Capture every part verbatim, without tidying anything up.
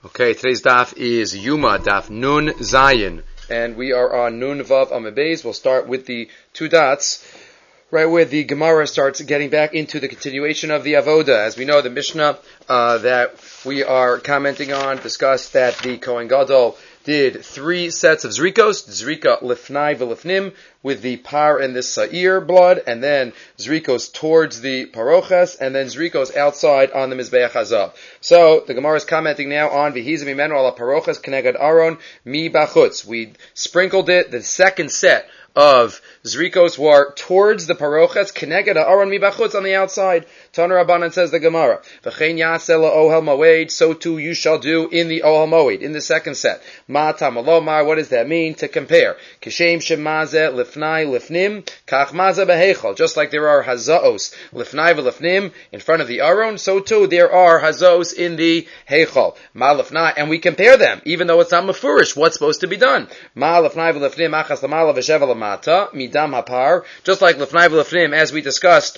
Okay, today's daf is Yuma, daf Nun Zayin, and we are on Nun Vav Amud Beis. We'll start with the two dots, right where the Gemara starts getting back into the continuation of the Avoda. As we know, the Mishnah uh, that we are commenting on discussed that the Kohen Gadol did three sets of zrikos, zrika lifnai v'lifnim, with the par and the sa'ir blood, and then zrikos towards the paroches, and then zrikos outside on the mizbeach hazav. So, the Gemara is commenting now on v'hizim imenu ala paroches kenegad aron mi bachutz. We sprinkled it, the second set of zrikos were towards the paroches, kenegad aron mi bachutz, on the outside. Tana Rabbanan, says the Gemara, v'chein yaseh la'ohel moed, so too you shall do in the ohel moed, in the second set. Ma tamalomar, what does that mean? To compare. Kishem shemazeh lifnai lifnim, kach mazeh behechol. Just like there are hazaos lifnai v'lifnim in front of the aron, so too there are hazaos in the hechol. Ma lifnai, and we compare them, even though it's not mefurish. What's supposed to be done? Ma lifnai v'lifnim achas lamala v'sheva lamata midam hapar. Just like lifnai v'lifnim, as we discussed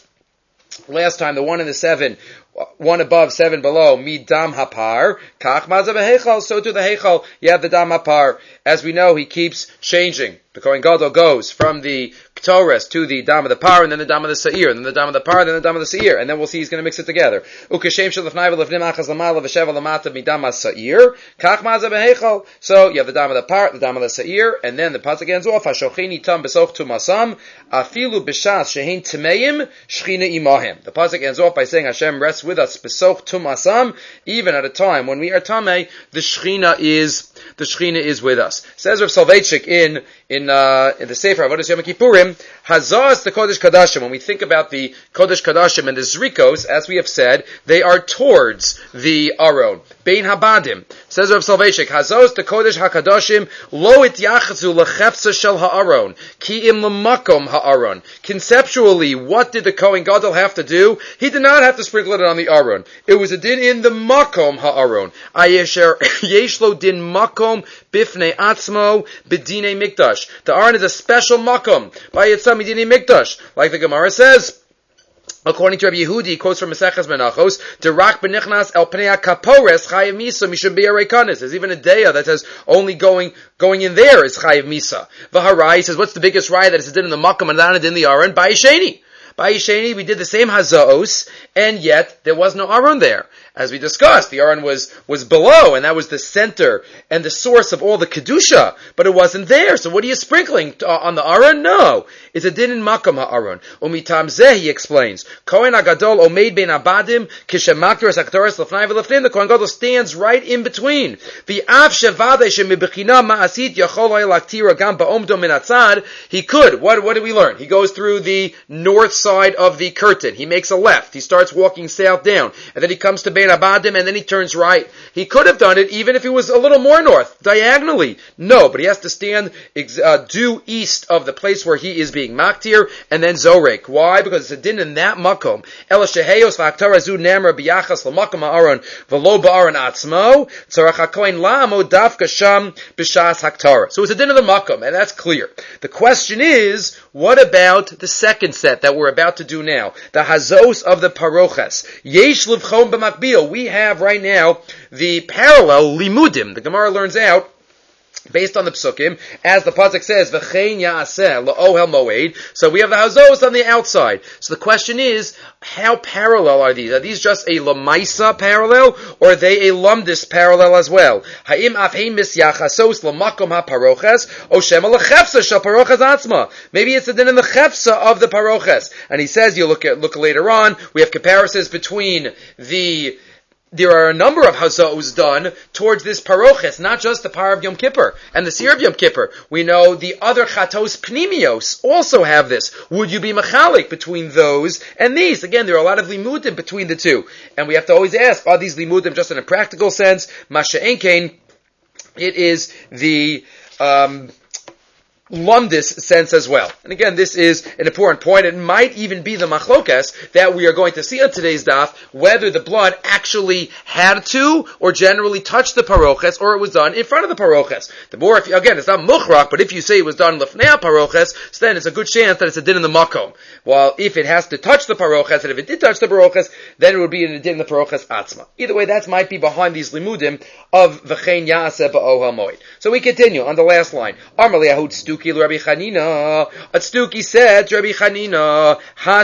last time, the one and the seven, one above, seven below, midam hapar, kach mazeh behechol, so to the hechol, you have the dam hapar. As we know, he keeps changing. The Kohen Gadol goes from the Ktores to the dam of the par, and then the dam of the sa'ir, and then the dam of the par, and then the dam of the sa'ir, and then we'll see he's going to mix it together. Ukashem shalafnai v'lefnim achas lamala v'sheva lamata midam ha'sa'ir, kach mazeh behechol. So you have the dam of the par, the dam of the sa'ir, and then the pasuk ends off, hashocheni tam besoch tumasam, afilu b'shas shehin tmeim, shchina imahem. The pasuk ends off by saying Hashem rests with us besoch tumasam, even at a time when we are tamei, the shchina is the shchina is with us. Says Rav Soloveitchik in in uh, in the Sefer Avodas Yom Kippurim, Hazah is the Kodesh Kadashim. When we think about the Kodesh Kadashim and the Zrikos, as we have said, they are towards the Aron. Bein Habadim. Says Rav Soloveitchik, Hazah is the Kodesh HaKadashim, Lo it yachazu lechefza shel ha'aron, ki im lemakom ha'aron. Conceptually, what did the Kohen Gadol have to do? He did not have to sprinkle it on the Aron. It was a din in the makom ha'aron. Ayesher yeshlo din makom bifnei atzmo b'dinei mikdash. The Aron is a special makom by Yitzam Midini Mikdash, like the Gemara says. According to Rabbi Yehudi, he quotes from Maseches Menachos, "Derak benichnas el pnei kapores chayiv misa mishum bi'arekanis." There's even a deya that says only going going in there is chayiv misa. V'harai, he says, what's the biggest raya that is did in the makom and not in the Aron? By Yisheni. By Yisheni, we did the same hazaos, and yet there was no Aron there. As we discussed, the Aron was, was below, and that was the center and the source of all the Kedusha, but it wasn't there. So what are you sprinkling uh, on the Aron? No. It's a din in Makom ha'Aron. Umitam zeh, he explains, Kohen HaGadol omeid ben abadim, kishemakir es haktoras lefnai v'lefnim, the Kohen Gadol stands right in between. V'av shevadei shemibechina ma'asit yachol ha'elaktira gam ba'omdo min atzad, he could. What, what did we learn? He goes through the north side of the curtain. He makes a left. He starts walking south down, and then he comes to Bein Abadim, and then he turns right. He could have done it even if he was a little more north, diagonally. No, but he has to stand uh, due east of the place where he is being maktir, and then zorek. Why? Because it's a din in that makom. Ela sheheyos v'aktara zu nemra b'yachas l'makom ha'aron v'lo ba'aron atzmo tzarach hakohen la'amo dafka sham b'shas haktara. So it's a din of the makom, and that's clear. The question is, what about the second set that we're about to do now? The hazos of the paroches. Yesh livchom b'makbil. We have right now the parallel limudim. The Gemara learns out, based on the psukim, as the pasuk says, "V'chein ya'aseh la'ohel moed." So we have the hazos on the outside. So the question is, how parallel are these? Are these just a lamaisa parallel, or are they a lumdis parallel as well? Ha'im afhein misyachasos lamakom ha'paroches, o shema lechefsa shel paroches atzma. Maybe it's the din in the chefsa of the paroches. And he says, you look at look later on, we have comparisons between the There are a number of hazos done towards this paroches, not just the par of Yom Kippur and the seir of Yom Kippur. We know the other chatos pnimios also have this. Would you be machalik between those and these? Again, there are a lot of limudim between the two. And we have to always ask, are these limudim just in a practical sense? Masha enkein, it is the, um, lumdis sense as well. And again, this is an important point. It might even be the machlokas that we are going to see on today's daf, whether the blood actually had to or generally touched the paroches, or it was done in front of the paroches. The more, if you, again, it's not muchrak, but if you say it was done lefnei paroches, so then it's a good chance that it's a din in the makom. While if it has to touch the paroches, and if it did touch the paroches, then it would be in a din in the paroches atzma. Either way, that might be behind these limudim of v'chein ya'aseh ba'ohel moed. So we continue on the last line. Amar le'ahud Stuki Rabbi Chanina. Stuki said to Rabbi Chanina,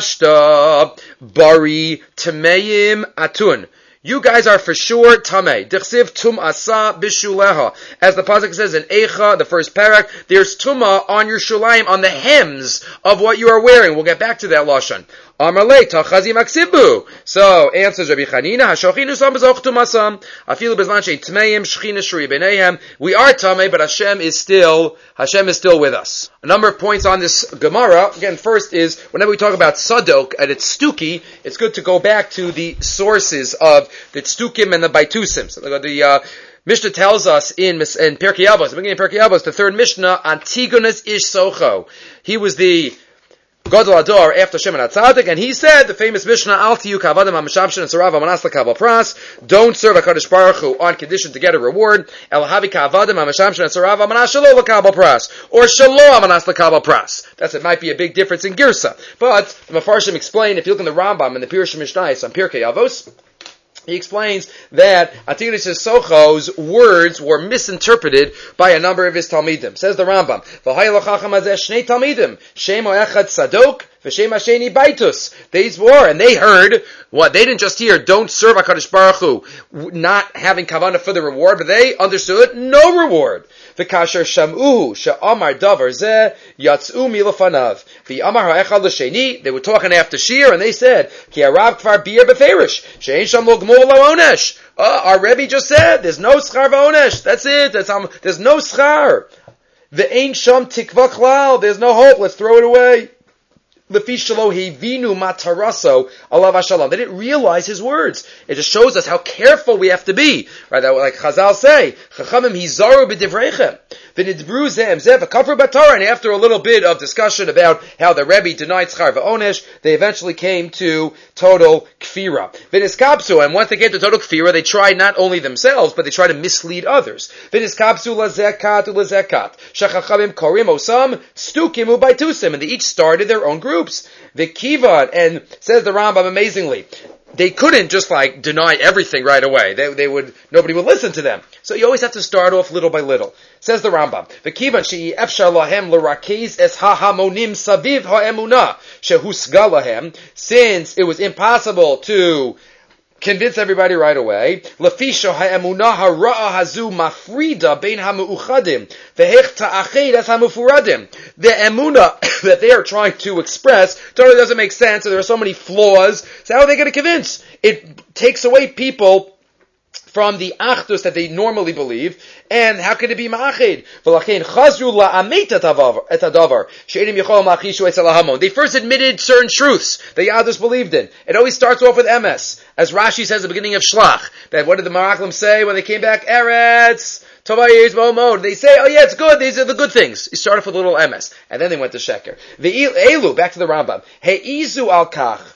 Hashta Bari Tameim Atun. You guys are for sure tamei. Dichsiv tum asa bishuleha. As the pasuk says in Eicha, the first parak, there's tuma on your shulayim, on the hems of what you are wearing. We'll get back to that lashon. Amar le tachazi maksibu. So answers Rabbi Chanina, Hashochinu sam bezoch tumasam. Afilu bezman shein tmeim shchina shuri b'neihem. We are tamei, but Hashem is still Hashem is still with us. A number of points on this Gemara. Again, first is whenever we talk about sadok and it's stuki, it's good to go back to the sources of the Tstukim and the Baitusim. So the uh, Mishnah tells us in, in Pirkei Avos, the beginning of Pirkei Avos, the third Mishnah, Antigonus Ish Socho. He was the Gadol Ador after Shimon HaTzadik, and he said, the famous Mishnah, Al tiyu kavadim ha'mishamshin and sarav ha'manas l'kabel pras, don't serve HaKadosh Baruch Hu on condition to get a reward, El havi kavadim ha'mishamshin and sarav ha'manas shelo l'kabel pras, or shelo ha'manas l'kabel pras. That's, it might be a big difference in Girsa. But, the Mefarshim explain, if you look in the Rambam and the Pirush Mishnayos on Pirkei Avos, he explains that Antigonus Socho's words were misinterpreted by a number of his Talmidim. Says the Rambam, V'hayel hacham hazeh shnei Talmidim, Shem ha'echad Sadok, V'shem ha'sheni Baitus. These were, and they heard, what, they didn't just hear, don't serve HaKadosh Baruch Hu, not having kavanah for the reward, but they understood no reward. V'kasher sham'uhu, she'amar davar zeh, yatz'u milafanav. V'amar ha'echad l'sheni, they were talking after Shir, and they said, Ki harav kvar bir beferish, she'en sham lo gmul lo onesh. Uh, our Rebbe just said, there's no schar v'onesh. That's it. That's, um, there's no schar. V'ein sham tikva klal. There's no hope. Let's throw it away. Lefi shelo hevinu mataraso alav hashalom. They didn't realize his words. It just shows us how careful we have to be. Right? That, like Chazal say, Chachamim hizaru b'divreichem. V'nidbru zeh zeh v'kafru b'Torah. And after a little bit of discussion about how the Rebbe denied schar v'onesh, they eventually came to total kfira. V'niskapsu. And once they came to total kfira, they tried not only themselves, but they tried to mislead others. V'niskapsu lazekat u'lazekat. Shachachamim korim osam stukim u'baitusim. And they each started their own group. The kivad, and says the Rambam amazingly, they couldn't just like deny everything right away. They, they would, nobody would listen to them. So you always have to start off little by little. Says the Rambam, the kivad she'i efshar lahem l'rakez es ha'hamonim saviv ha'emunah shehusga lahem, since it was impossible to convince everybody right away. Lefisha ha'emunah hara'a hazu mafrida bein ha'mu'uchadim v'hech ta'ached es ha'mufuradim. The emunah that they are trying to express totally doesn't make sense, and there are so many flaws. So how are they going to convince? It takes away people from the achdus that they normally believe, and how can it be ma'achid? V'lachein chazru la'ameit et hadavar she'enim yichol ma'achishu etzel hahamon. They first admitted certain truths that Yadus believed in. It always starts off with M S, as Rashi says at the beginning of Shlach. That what did the Maraklim say when they came back? Eretz Tovayis Momod. They say, oh yeah, it's good. These are the good things. He started with a little M S, and then they went to Sheker. The Elu, back to the Rambam. Heizu al kach.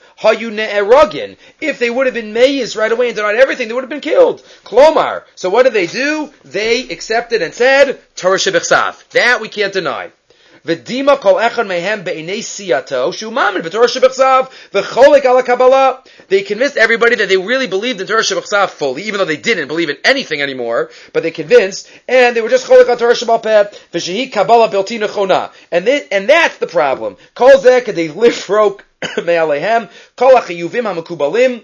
If they would have been meiz right away and denied everything, they would have been killed. Klomar. So what did they do? They accepted and said, Torah shebechsav. That we can't deny. V'dima kol echad mehem be'inei siyato shumamin v'torah shebechsav v'cholik ala kabbalah. They convinced everybody that they really believed in Torah shebechsav fully, even though they didn't believe in anything anymore. But they convinced, and they were just cholik ala Torah shebal peh v'shehi kabbalah belti nechona. And they, and that's the problem. Kol zeh kadei lifrok me'alehem kol ha'chiyuvim ha'mekubalim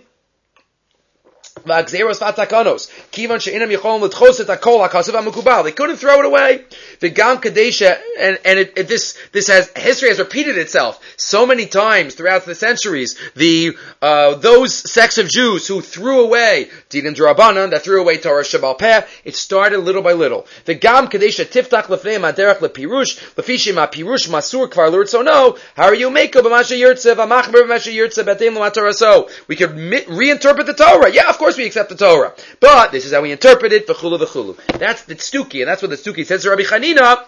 v'agzeros v'atakanos kivan she'inam yichol l'tchos et hakol ha'kasuv ha'mekubal. They couldn't throw it away. The gam kadesha, and and it, it, this this has history has repeated itself so many times throughout the centuries. The uh, those sects of Jews who threw away Dinim D'Rabbanan, that threw away Torah Shebal Peh, it started little by little. The gam kadesha tiftach lefnei maderech lepirush lefishim hapirush masur kvar l'rtzono. How are you make up b'masha yirtze v'machmer b'masha yirtze b'teim l'matorah? So we could mi- reinterpret the Torah. Yeah, of course we accept the Torah, but this is how we interpret it. V'chulu v'chulu. That's the Stuki, and that's what the Stuki says to Rabbi Chanina.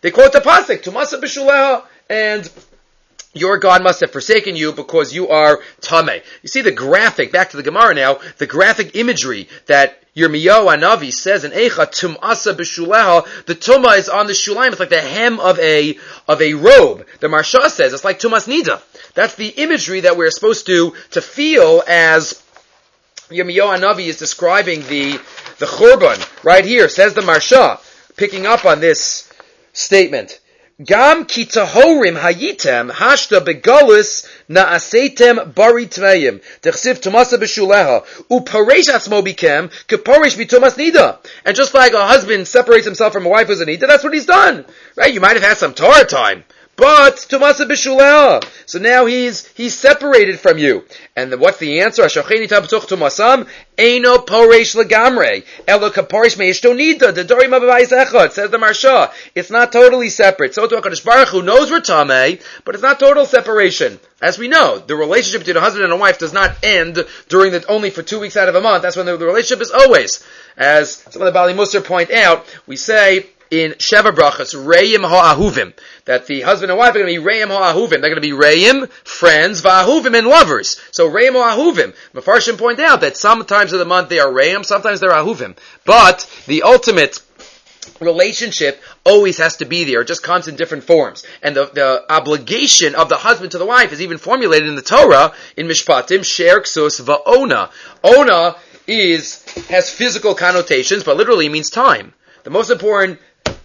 they quote the pasuk, Tumasa b'shuleha, and your God must have forsaken you because you are tameh. You see the graphic, back to the Gemara now, the graphic imagery that Yirmiyahu Hanavi says in Eicha, Tum'asa b'shuleha, the tumah is on the shulaim, it's like the hem of a, of a robe. The Marsha says it's like Tumas Nida. That's the imagery that we're supposed to, to feel as Yirmiyahu Hanavi is describing the, the Churban. Right here, says the Marsha, picking up on this statement. Gam ki tahorim hayitem hashta begalus na'asetem bari tvayim techsiv tumasa b'shuleha uparesh atzmo bikem keparesh b'tumas nida. And just like a husband separates himself from a wife who's a nida, that's what he's done. Right? You might have had some Torah time, but tumasa b'shuleha. So now he's he's separated from you. And the, what's the answer? Ashacheni tabtuch tumasam eino poresh legamre elo kaporesh meishto nida the dorim abayis echad. Says the Marsha, it's not totally separate. So to HaKadosh Baruch Hu knows we're tamei, but it's not total separation. As we know, the relationship between a husband and a wife does not end during the only for two weeks out of a month. That's when the, the relationship is always. As some of the Bali Musar point out, we say in Sheva Brachas, Re'im ha'ahuvim, that the husband and wife are going to be Re'im ha'ahuvim. They're going to be Re'im, friends, va'ahuvim, and lovers. So Re'im ha'ahuvim. Mefarshim point out that sometimes of the month they are Re'im, sometimes they're ahuvim. But the ultimate relationship always has to be there. It just comes in different forms. And the, the obligation of the husband to the wife is even formulated in the Torah, in Mishpatim, Sher Ksus Va'ona. Ona is, has physical connotations, but literally means time. The most important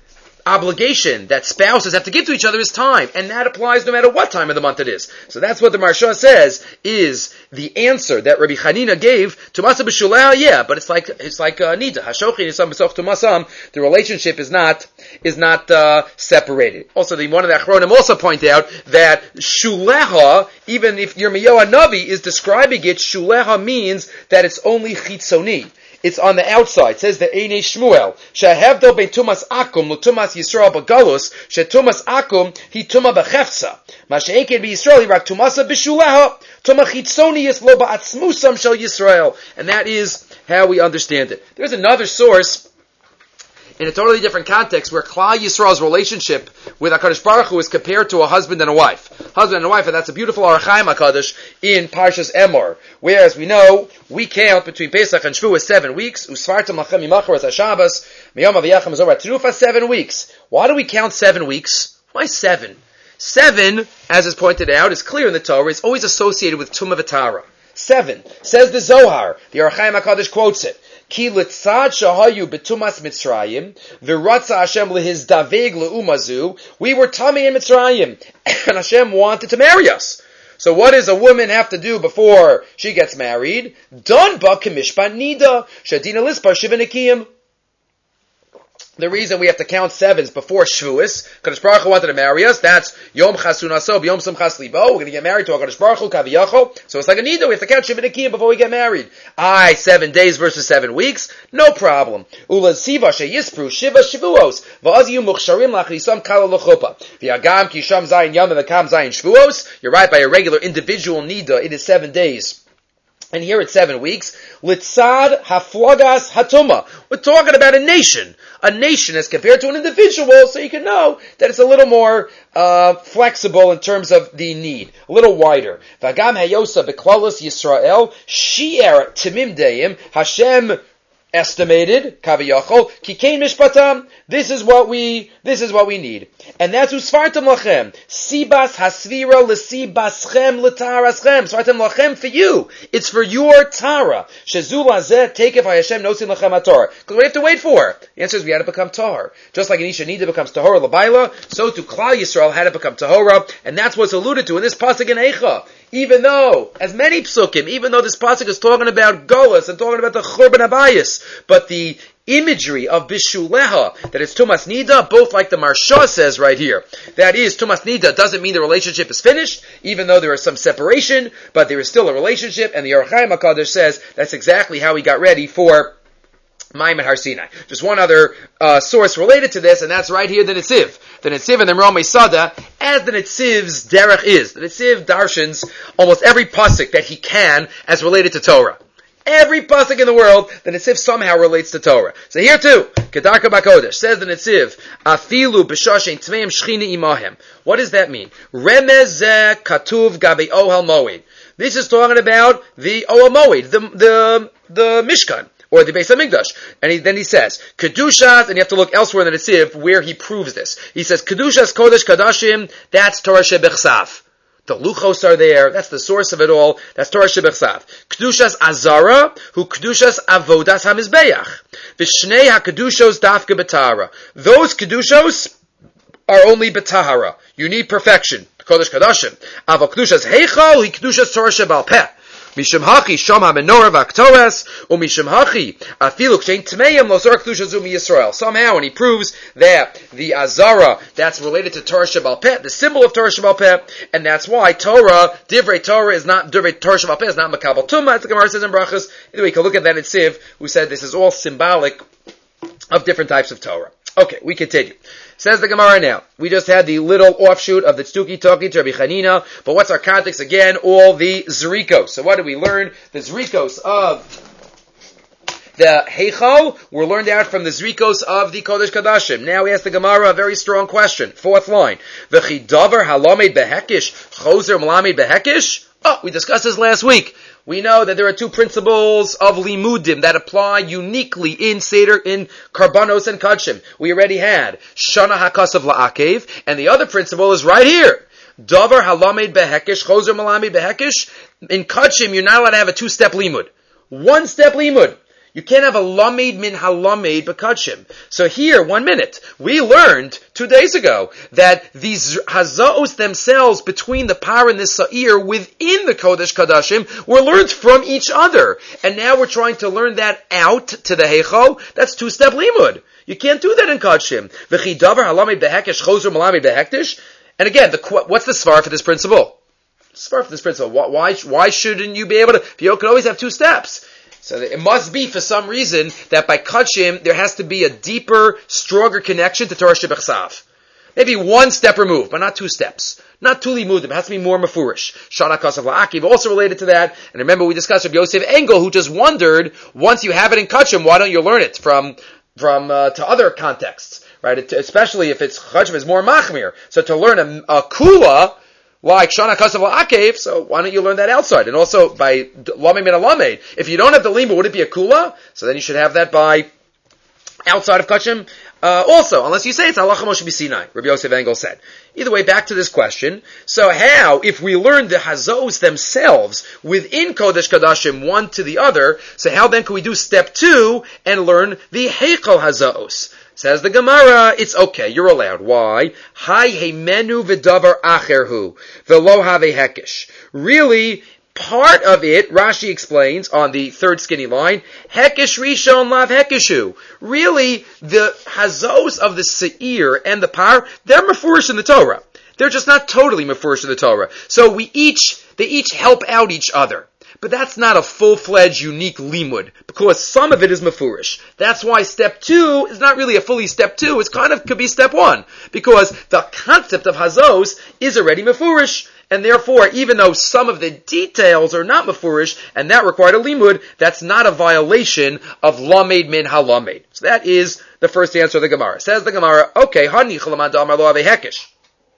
obligation that spouses have to give to each other is time, and that applies no matter what time of the month it is. So that's what the Marsha says is the answer that Rabbi Chanina gave to Masa b'Shuleha. Yeah, but it's like it's like uh, Nida Hashochin Yisam B'Soch to Masam. The relationship is not is not uh, separated. Also, the one of the Achronim also point out that Shuleha, even if Yirmiyahu Hanavi is describing it, Shuleha means that it's only chitzoni. It's on the outside. It says the Einei Shmuel. Shehevdel bein tumas akum l'tumas Yisrael b'galus. Shetumas akum hi tuma b'chefza. Ma she'eken b'Yisrael hi rak tumasa b'shuleha. Tuma chitzoni yis lo ba'atzmusam shel Yisrael. And that is how we understand it. There's another source in a totally different context where Klal Yisrael's relationship with HaKadosh Baruch Hu is compared to a husband and a wife. Husband and a wife, and that's a beautiful Orach Chaim HaKadosh in Parshas Emor. Whereas we know, we count between Pesach and Shavuos seven weeks, Usfartam Lachem Yimachar as HaShabbos, Miyom Aviyachem Azor HaTrufa, seven weeks. Why do we count seven weeks? Why seven? Seven, as is pointed out, is clear in the Torah, is always associated with Tumah V'Tara. Seven. Says the Zohar, the Orach Chaim HaKadosh quotes it. Ki litzad shahayu betumas Mitzrayim, v'ratza Hashem lehizdaveg leumazu. We were tamei in Mitzrayim, and Hashem wanted to marry us. So what does a woman have to do before she gets married? Don ba k'mishpat nida, shadina lispa shivanekiyim. The reason we have to count sevens before Shavuos, Kadosh Baruch Hu wanted to marry us, that's Yom Chasunaso, Yom Simchas Libo, we're going to get married to our Kadosh Baruch Hu, Kaviyachol, so it's like a nida, we have to count Shiva Nekiyim before we get married. Aye, seven days versus seven weeks, no problem. Ula Siva Sheyispru, Shiva Shavuos, Va'aziyu Muchsharim Lachrisam Kala L'chupa, V'yagam Kisham Zayin Yom and V'kam Zayin Shavuos, you're right, by a regular individual nida, it is seven days. And here it's seven weeks. Litzad haflagas hatuma. We're talking about a nation. A nation as compared to an individual, so you can know that it's a little more uh, flexible in terms of the need. A little wider. Vagam hayosa beklalos Yisrael, shi'er timim deim, Hashem estimated, kaviyachol, kikein mishpatam, this is what we, this is what we need. And that's usfartam lachem, sibas hasvira l'sibaschem l'taraschem, svartam lachem for you, it's for your tara, shezul hazeh, take if Hashem nosin lachem haTorah, because we have to wait for it. The answer is we had to become tahor. Just like an Isha Nida becomes tahora l'bayla, so to Klal Yisrael had to become tahora, and that's what's alluded to in this pasuk in Eicha. Even though, as many psukim, even though this pasuk is talking about Golas and talking about the Churban Abayis, but the imagery of Bishuleha, that it's Tumas Nida, both like the Marsha says right here, that is, Tumas Nida doesn't mean the relationship is finished, even though there is some separation, but there is still a relationship, and the Orach Chaim HaKadosh says that's exactly how he got ready for Maim at Har Sinai. Just one other uh, source related to this, and that's right here, the Netziv. The Netziv and the Meromei Sada, as the Netziv's derech is. The Netziv darshans almost every pasuk that he can as related to Torah. every pasuk in the world, the Netziv somehow relates to Torah. So here too, Kedarka Bakodesh says the Netziv, Afilu b'shashen tmeim shchina imahem. What does that mean? Remez katuv gabe ohel moed. This is talking about the ohel moed, the the the Mishkan, or the Beis HaMikdash. And he, then he says, Kedushas, and you have to look elsewhere in the Netziv where he proves this. He says, Kedushas Kodesh Kadashim, that's Torah Shebechsav. The Luchos are there, that's the source of it all, that's Torah Shebechsav. Kedushas Azara, who Kedushas Avodas HaMizbeach. Vishnei HaKedushos Dafka B'Tahara. Those Kedushos are only B'Tahara. You need perfection. Kodesh Kadashim. Avo Kedushas Heichal, he Kedushas Torah Shebal Peh. Mishum hachi shom ha-menorah v'aktores, u'mishum hachi afilu k'shein tmeim lo zorah kedusha zu mi-Yisrael. Somehow, and he proves that the Azara, that's related to Torah Shebal Peh, the symbol of Torah Shebal Peh, and that's why Torah, Divrei Torah is not, Divrei Torah Shebal Peh is not Makabal Tumah, as the Gemara says in Brachas. Anyway, you can look at that in Siv, who said this is all symbolic of different types of Torah. Okay, we continue. Says the Gemara now. We just had the little offshoot of the Tzduki talking to Rabbi Chanina, but what's our context? Again, all the Zrikos. So what did we learn? The Zrikos of the Heichal were learned out from the Zrikos of the Kodesh Kadashim. Now we ask the Gemara a very strong question. Fourth line. V'chi davar halamed behekish, chozer malamed behekish? Oh, we discussed this last week. We know that there are two principles of limudim that apply uniquely in Seder, in Karbanos and Kachim. We already had Shana HaKasav La'akev, and the other principle is right here. Davar halamed behekish, chozer malamed behekish. In Kachim, you're not allowed to have a two-step limud. One-step limud. You can't have a lamed min halamed bekachim. So here, one minute, we learned two days ago that these hazaos themselves between the par and the sa'ir within the Kodesh Kadashim were learned from each other. And now we're trying to learn that out to the Heichal. That's two-step limud. You can't do that in Kachim. V'chi davar halamed behekesh chozer malamed behektish. And again, the, what's the svar for this principle? Svar for this principle. Why, why shouldn't you be able to, you can always have two steps. So it must be, for some reason, that by Kachim, there has to be a deeper, stronger connection to Torah Shebechsav. Maybe one step removed, but not two steps. Not two limudim. It has to be more mafurish. Shana Kasav La'akiv also related to that. And remember, we discussed with Yosef Engel, who just wondered, once you have it in Kachim, why don't you learn it from, from, uh, to other contexts? Right? It, especially if it's, Kachim is more machmir. So to learn a, a kula, like Shana Kasav La'akev, so why don't you learn that outside? And also by Lamed Min Alamed. If you don't have the limud, would it be a kula? So then you should have that by outside of Kachim. Uh, also, unless you say it's Halacha Moshe B'Sinai, Rabbi Yosef Engel said. Either way, back to this question. So how, if we learn the Hazos themselves within Kodesh Kadashim, one to the other, so how then can we do step two and learn the Heichal Hazos? Says the Gemara, it's okay, you're allowed. Why? Hai heimenu v'davar acherhu, v'lo have hekish. Really, part of it, Rashi explains on the third skinny line, hekish rishon lav hekishu. Really, the hazos of the seir and the par, they're mefurish in the Torah. They're just not totally mefurish in the Torah. So we each, they each help out each other. But that's not a full-fledged, unique limud, because some of it is mefurish. That's why step two is not really a fully step two, it's kind of could be step one, because the concept of hazos is already mefurish, and therefore, even though some of the details are not mefurish, and that required a limud, that's not a violation of lamed min halamed. So that is the first answer of the Gemara. Says the Gemara, okay, hani chalaman da'amar lo ave hekish.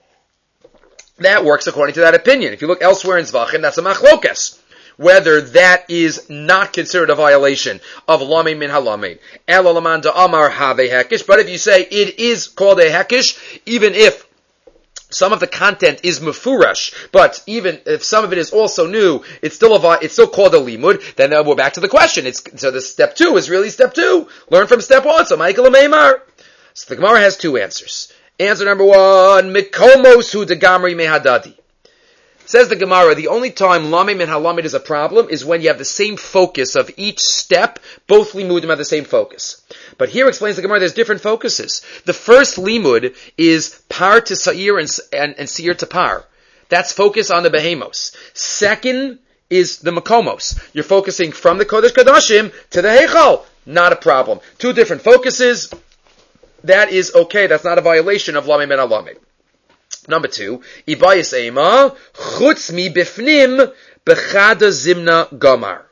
That works according to that opinion. If you look elsewhere in Zvachim, that's a machlokas. Whether that is not considered a violation of lamed min halamed. Ela laman da'amar have hekish. But if you say it is called a hekish, even if some of the content is mefurash, but even if some of it is also new, it's still a, it's still called a limud, then we're back to the question. It's, so the step two is really step two. Learn from step one. So Michael Meimar. So the Gemara has two answers. Answer number one, mikomos hu degamri mehadadi. Says the Gemara, the only time lamed min halamed is a problem is when you have the same focus of each step. Both limudim have the same focus. But here explains the Gemara, there's different focuses. The first limud is par to sa'ir and, and, and sa'ir to par. That's focus on the behemos. Second is the makomos. You're focusing from the Kodesh Kadashim to the Heichal. Not a problem. Two different focuses. That is okay. That's not a violation of lamed min halamed. Number two, Ibayis Ema, Chutz mi bifnim, bechada zimna gomar.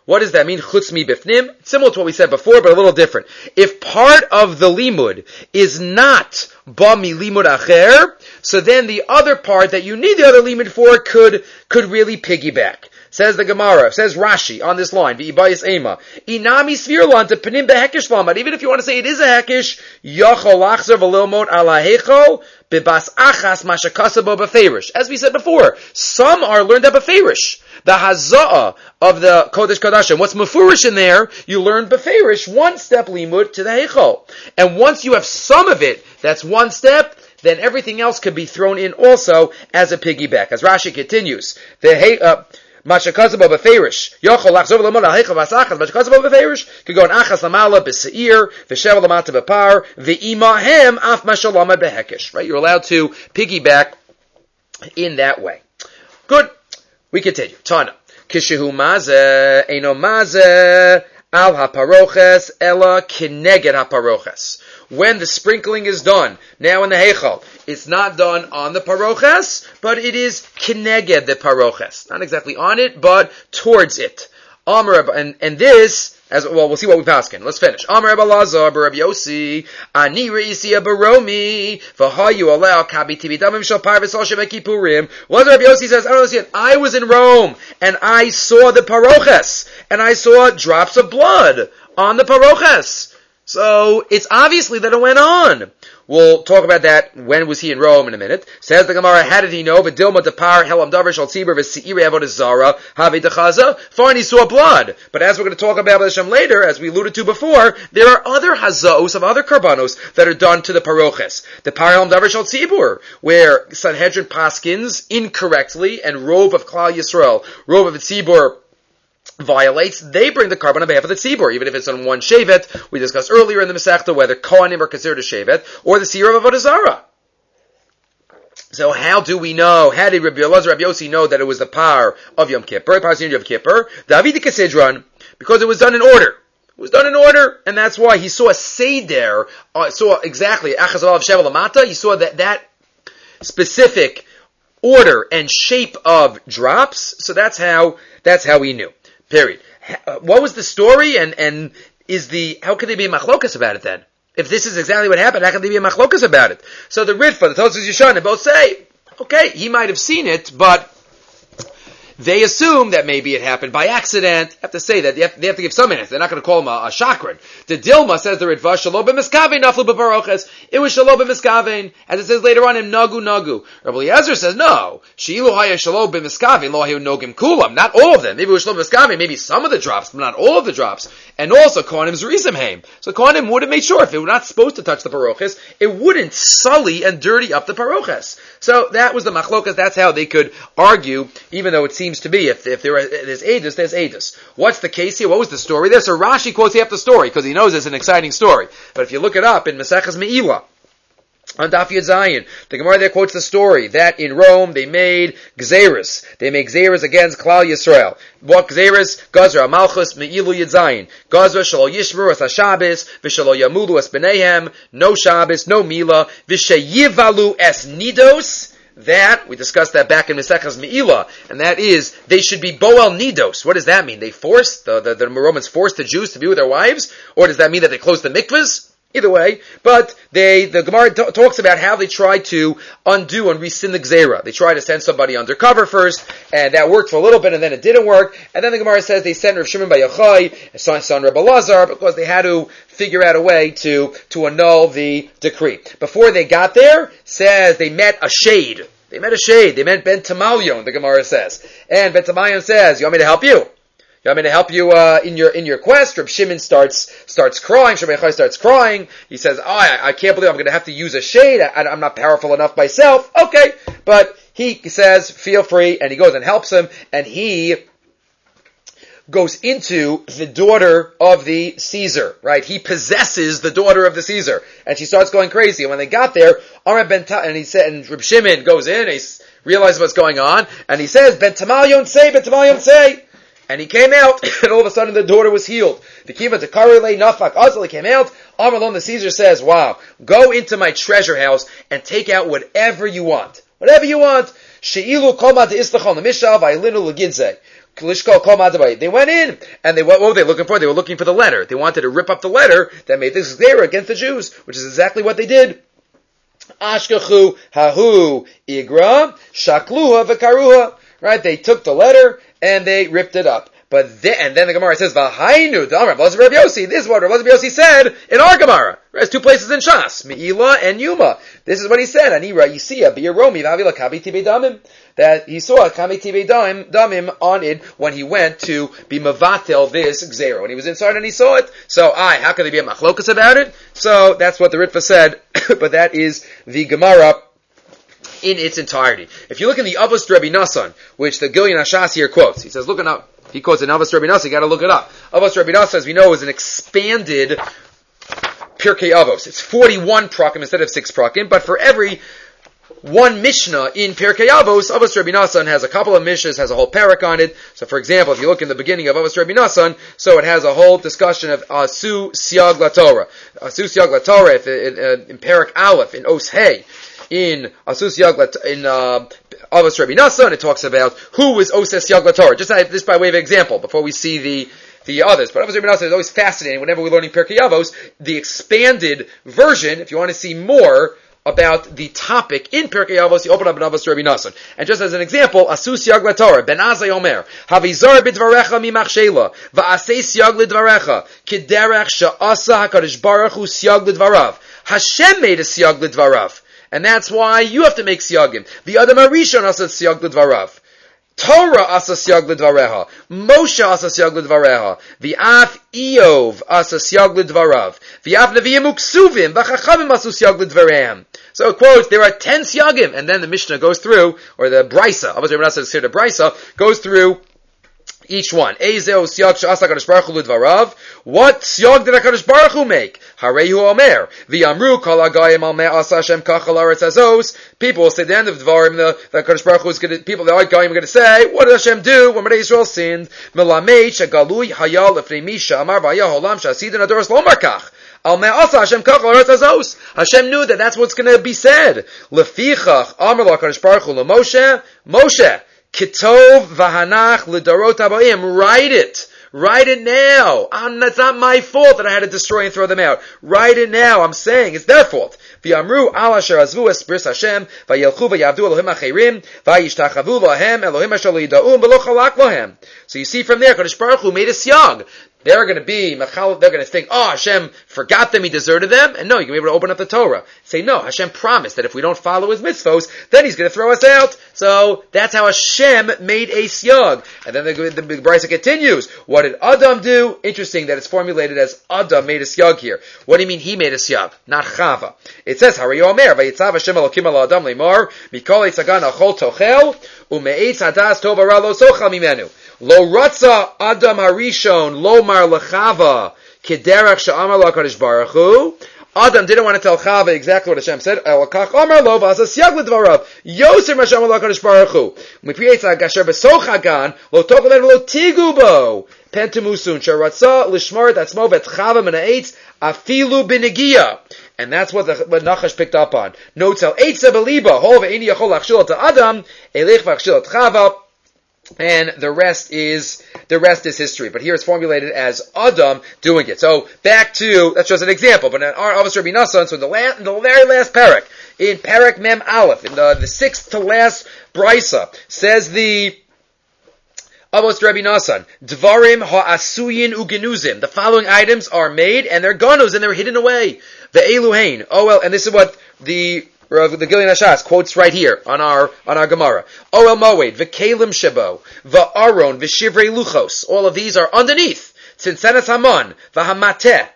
What does that mean? Chutz mi bifnim? Similar to what we said before, but a little different. If part of the limud is not ba mi limud acher, so then the other part that you need the other limud for could, could really piggyback. Says the Gemara, says Rashi on this line, V'ibayis ema, inami svirlan to penim behekish lamad. Even if you want to say it is a hekish, yachol lachzer v'lilmod ala hecho, bebas achas mashakasabo beferish. As we said before, some are learned at beferish. The haza'ah of the Kodesh Kodashim, what's mafurish in there, you learn beferish, one step limud to the hecho. And once you have some of it, that's one step, then everything else could be thrown in also as a piggyback. As Rashi continues, the he, uh, Mashakazabo beferish. Yochol lachzor v'lamod al hecha v'asachas. Mashakazabo beferish could go in achas lamala b'seir v'sheva lamata b'par v'imahem af mashalama behekish. Right, you're allowed to piggyback in that way. Good. We continue. Tana kishehu mazeh eino mazeh al haparoches ela kineged haparoches. When the sprinkling is done, now in the heichal, it's not done on the paroches, but it is kineged the paroches. Not exactly on it, but towards it. Amar, and, and this, as well, we'll see what we pass in. Let's finish. Amar Rabbi Lazar, Rabbi Yossi, Ani re'isi baromi, v'hayu aleh kabi tibidamim shal par v'sal shemei kippurim. What Rabbi Yossi says, I don't understand. I was in Rome, and I saw the paroches, and I saw drops of blood on the paroches. So, it's obviously that it went on. We'll talk about that. When was he in Rome in a minute? Says the Gemara, how did he know? V'dilma depar helam davar shal tzibur v'seiri avodah zara havi dechaza. Fine, he saw blood. But as we're going to talk about Hashem later, as we alluded to before, there are other hazaos of other karbanos that are done to the paroches. The par helam davar shal tzibur, where Sanhedrin paskins incorrectly and Rov of Klal Yisrael, Rov of the tzibur, violates, they bring the carbon on behalf of the tzibur, even if it's on one shevet. We discussed earlier in the Masechta whether Kohanim are considered a shevet, or the seer of Avodah Zarah. So how do we know, how did Rabbi Elazar, Rabbi Yossi know that it was the par of Yom Kippur, par of Yom Kippur? David Kesidron, because it was done in order. It was done in order, and that's why he saw a seder, uh, saw exactly, Achaz of Sheva Lamata, he saw that, that specific order and shape of drops, so that's how, that's how he knew. Period. What was the story, and, and is the, how could they be a machlokas about it then? If this is exactly what happened, how can they be a machlokas about it? So the Ritva, the Tosfos Yeshanim, both say, okay, he might have seen it, but they assume that maybe it happened by accident. I have to say that they have, they have to give some minutes. They're not going to call him a, a chakran. The Dilma says the Ritva, Shalom b'miskavein naflu b'paroches. It was Shalom b'miskavein, as it says later on in Nagu Nagu. Rabbi Eliezer says no. Shi'ilu haya Shalom b'miskavein lo hayu nogim kulam. Not all of them. Maybe it was Shalom b'miskavein, maybe some of the drops, but not all of the drops. And also Kohanim's Rizim Haim. So Kohanim would have made sure if they were not supposed to touch the paroches, it wouldn't sully and dirty up the paroches. So that was the machlokas. That's how they could argue, even though it seems to be, if, if there are, there's Aedis, there's Aedis. What's the case here? What was the story there? So Rashi quotes half the story, because he knows it's an exciting story. But if you look it up in Maseches Me'ilah, on Daf Yud Zayin, the Gemara there quotes the story that in Rome they made gzeras. They made gzeras against Klal Yisrael. What gzeras? Gazra Malchus Me'ilu Yud Zayin. Gazra shalo yishmeru es haShabbos v'shalo yamulu es b'neihem. No Shabbos, no Mila. V'sheyivalu es nidos. That, we discussed that back in Maseches Me'ilah, and that is, they should be Boel Nidos. What does that mean? They forced, the, the, the Romans forced the Jews to be with their wives? Or does that mean that they closed the mikvahs? Either way, but they, the Gemara t- talks about how they tried to undo and rescind the Gzera. They tried to send somebody undercover first, and that worked for a little bit, and then it didn't work. And then the Gemara says they sent Rav Shimon Bar Yochai, son, son Rabbi Lazar, because they had to figure out a way to, to annul the decree. Before they got there, says they met a shade. They met a shade. They met Ben Tamalion, the Gemara says. And Ben Tamalion says, you want me to help you? You want me to help you uh, in your in your quest? Reb Shimon starts starts crying. Shimon Yochai starts crying. He says, "Oh, I, I can't believe I'm going to have to use a shade. I, I'm not powerful enough myself." Okay, but he says, "Feel free," and he goes and helps him, and he goes into the daughter of the Caesar. Right? He possesses the daughter of the Caesar, and she starts going crazy. And when they got there, Amar Ben Ta- and he said, and Reb Shimon goes in, and he realizes what's going on, and he says, "Ben Tamalion say, Ben Tamalion say." And he came out, and all of a sudden the daughter was healed. The kiva to Karile Nafak Azal, he came out. Amalon the Caesar says, wow, go into my treasure house and take out whatever you want. Whatever you want. She'ilu koma de istachon l'mishav, va'ilinu l'gidze. They went in, and they what were they looking for? They were looking for the letter. They wanted to rip up the letter that made this Gzeira against the Jews, which is exactly what they did. Ashkachu hahu igra shakluha v'karuha. Right? They took the letter and they ripped it up. But then, and then the Gemara says, "V'hainu d'amar Rav Yossi." This is what Rav Yossi said in our Gemara. There's two places in Shas, Me'ila and Yuma. This is what he said. Anira Yisiya b'Yeromi v'avila kabi tibei damim. That he saw kabi tibei damim on it when he went to be mavatel this gzera. When he was inside and he saw it. So, I how can there be a machlokas about it? So that's what the Ritva said. But that is the Gemara in its entirety. If you look in the Avos Rabbi Nassan, which the Gilyon Hashas here quotes, he says, look it up. He quotes in Avos Rabbi Nassan, you gotta look it up. Avos Rabbi Nassan, as we know, is an expanded Pirkei Avos. It's forty-one prakim instead of six prakim, but for every one Mishnah in Pirkei Avos, Avos Rabbi Nassan has a couple of Mishnahs, has a whole parak on it. So for example, if you look in the beginning of Avos Rabbi Nassan, so it has a whole discussion of Asu Siag LaTorah. Asu Siag LaTorah, if in, in, in Parak Aleph, in Os Hey, in Asus Yaglat, in uh, Avos Rabbi Nassan, it talks about who is Oses Yaglat Torah. Just this by way of example, before we see the the others. But Avos Rabbi Nassan is always fascinating whenever we're learning Pirkei Avos. The expanded version, if you want to see more about the topic in Pirkei Avos, you open up in Avos Rabbi Nassan. And just as an example, Asus Yaglat Torah, Ben Azai Omer, Havizar b'dvarecha mimachshela, va'asei siag l'dvarecha, k'derech sha'asa HaKadosh Baruch Hu siag l'dvarav. Hashem made a siag l'dvarav. And that's why you have to make siyagim. The Adam Arishon asa siyag l'dvarav. Torah asa siyag l'dvareha. Moshe asa siyag l'dvareha. V'af Iyov asa siyag l'dvarav. V'af Nevi'im uksuvim. V'chachavim asa siyag l'dvarehem. So it quotes, there are ten siyagim. And then the Mishnah goes through, or the Brisa, obviously we're not saying the Brisa, goes through each one. Eizeo siyag she'asa HaKadosh Baruch Hu l'dvarav. What siyag did HaKadosh Baruch Hu make? Harehu Omer. V'yamru kol hagayim al me'asa Hashem kach al aretz hazos. People will say at the end of the Dvarim, the, the HaKadosh Baruch Hu is going to, people, the Gayim are going to say, what did Hashem do when Bnei Yisrael sinned? Melamed shegalui hayal lefnei misha amar v'ayah olam she'asidin adoros lo markach. Al me'asa Hashem kach al aretz hazos. Hashem knew that that's what's going to be said. Lefichach amar la HaKadosh Baruch Hu leMoshe. Moshe. Kitov v'hanach l'darot habayim. Write it. Write it now. Um, that's not my fault that I had to destroy and throw them out. Write it now. I'm saying it's their fault. V'yamru al asher azvu es bris Hashem v'yelchu v'yavdu Elohim achirim v'yishtachavu lohem Elohim asher lo yida'um v'lo chalak lohem. So you see from there, Kadosh Baruch Hu made a siyag. They're going to be, they're going to think, oh, Hashem forgot them, He deserted them. And no, you're going to be able to open up the Torah. Say, no, Hashem promised that if we don't follow His mitzvos, then He's going to throw us out. So that's how Hashem made a siyag. And then the, the, the Brisa continues. What did Adam do? Interesting that it's formulated as Adam made a siyag here. What do you mean He made a siyag? Not Chava. It says, Harayu Omer, Vayitzav Hashem Elokim ala Adam leimar, Mikol Eitzagan achol tochel, Ume'etz hadas tov hara lo sochal mimenu. Lo ratza Adam harishon lo mar lechava kederach she'amar lo HaKadosh Baruch Hu. Adam didn't want to tell Chava exactly what Hashem said. Elokach amar lo v'asa siyag l'dvarav yoser m'Hashem lo HaKadosh Baruch Hu. Miprietza gasher besochagan lo tochel lo tigu bo pentemusun sheratza lishmar atzmo vet Chava min ha'etz afilu b'negia. And that's what the what Nachash picked up on. Notes el eitza beliba hol ve'eni yachol lachshil to Adam elech v'achshil to Chava. And the rest is, the rest is history. But here it's formulated as Adam doing it. So, back to, that's just an example, but in our Avos Rabbi Nassan, so in the, last, in the very last parak, in parak Mem Aleph, in the, the sixth to last Brisa, says the Avos Rabbi Nassan, Dvarim ha'asuyin ugenuzim. The following items are made, and they're ganuz, and they're hidden away. The Eluhain. Oh well, and this is what the Rav, the Gilyon Hashas quotes right here on our on our Gemara. Oel Moed, v'kelim shebo, v'aron, v'shivrei luchos. All of these are underneath. Tzinsenes Haman, v'hamateh,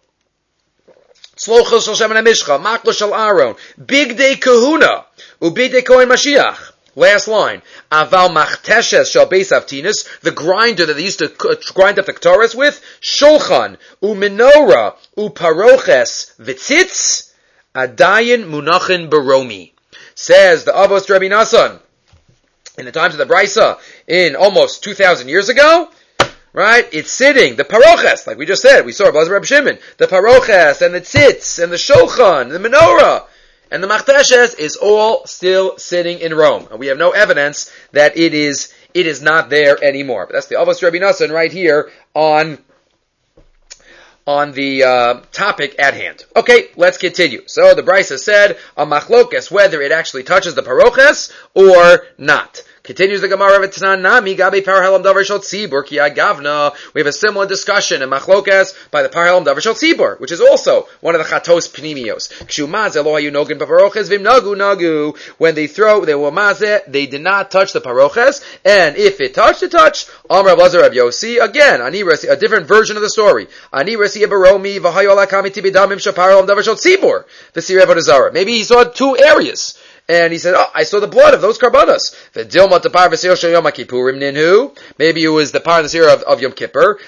tzlochos shel Shemen HaMishcha, maklo shel Aaron, bigdei kahuna, ubigdei kohen Mashiach. Last line. Aval machteshes shel beis avtinus, the grinder that they used to grind up the Ketores with, shulchan, u'menorah, u'paroches, v'tzitz, Adayin munachin baromi. Says the Avos Rabbi Nassan, in the times of the Brisa, in almost two thousand years ago, right, it's sitting, the paroches, like we just said, we saw Rabbi Reb Shimon, the paroches, and the tzitz, and the shulchan, the menorah, and the machteshes is all still sitting in Rome. And we have no evidence that it is it is not there anymore. But that's the Avos Rabbi Nassan right here on on the uh, topic at hand. Okay, let's continue. So the Brisa said a machlokes whether it actually touches the paroches or not. Continues the Gemara of Tanan Nami Gabi Parhalam Davar Shel Tzibur Ki Agavna. We have a similar discussion in Machlokas by the Parhalam Davar Shel Tzibur, which is also one of the Chatos Pnimios. Kshumaz Elohayu Nogin Bavaroches Vim Nagu Nagu. When they throw, they were mazeh, they did not touch the paroches, and if it touched, it touched. Amar Abazar Rab Yosi, again, Ani Resi, a different version of the story. Ani Resi Ebaromi V'hayola Kamiti B'damim Shaparhalam Davar Shel Tzibur. The Sirei Avodah. Maybe he saw two areas. And he said, oh, I saw the blood of those karbanos. Maybe it was the par and the seer of, of Yom Kippur.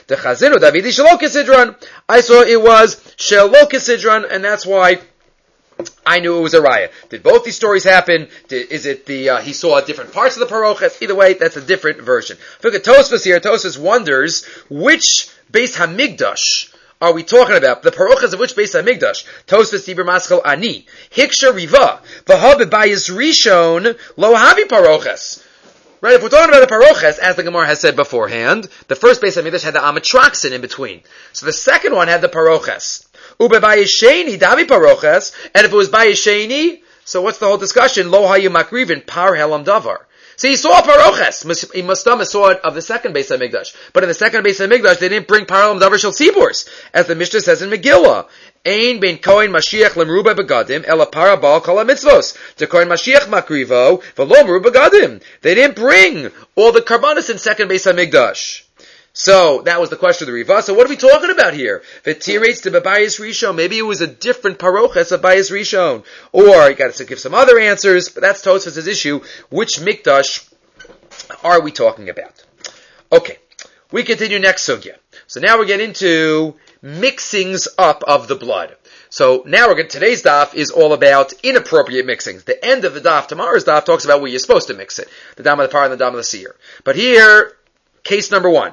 I saw it was Shelokisidron, and that's why I knew it was a raya. Did both these stories happen? Did, is it the, uh, he saw different parts of the paroches? Either way, that's a different version. Look at Tosfos here. Tosfos wonders which Beis Hamikdash are we talking about? The parochas of which Beis Hamikdash? Tosfos Dibur Maschel Ani. Hiksha Riva. V'ha bebayis Rishon lo havi parochas. Right, if we're talking about the paroches, as the Gemara has said beforehand, the first Beis Hamikdash had the Amatraxin in between. So the second one had the paroches. Ubebayis Sheni davi paroches. And if it was bayis Sheni, so what's the whole discussion? Lo hayu makrivin par helam davar. See, he saw paroches. He must have saw it of the second Beis Hamikdash. But in the second Beis Hamikdash, they didn't bring paralam davar shel tziburs, as the Mishnah says in Megillah. Ein ben kohen Mashiach lemruba begadim ela para bal kol mitzvos. To kohen Mashiach makrivo v'lo meruba begadim. They didn't bring all the karbanos in second Beis Hamikdash. So, that was the question of the Riva. So what are we talking about here? V'tirates to Bebayis Rishon. Maybe it was a different paroches of Bebayis Rishon. Or, you got to give some other answers, but that's Tosfos' issue. Which Mikdash are we talking about? Okay. We continue next sugya. So now we get into mixings up of the blood. So now we're going, today's daf is all about inappropriate mixings. The end of the daf, tomorrow's daf, talks about where you're supposed to mix it. The dam of the par and the dam of the seer. But here, case number one.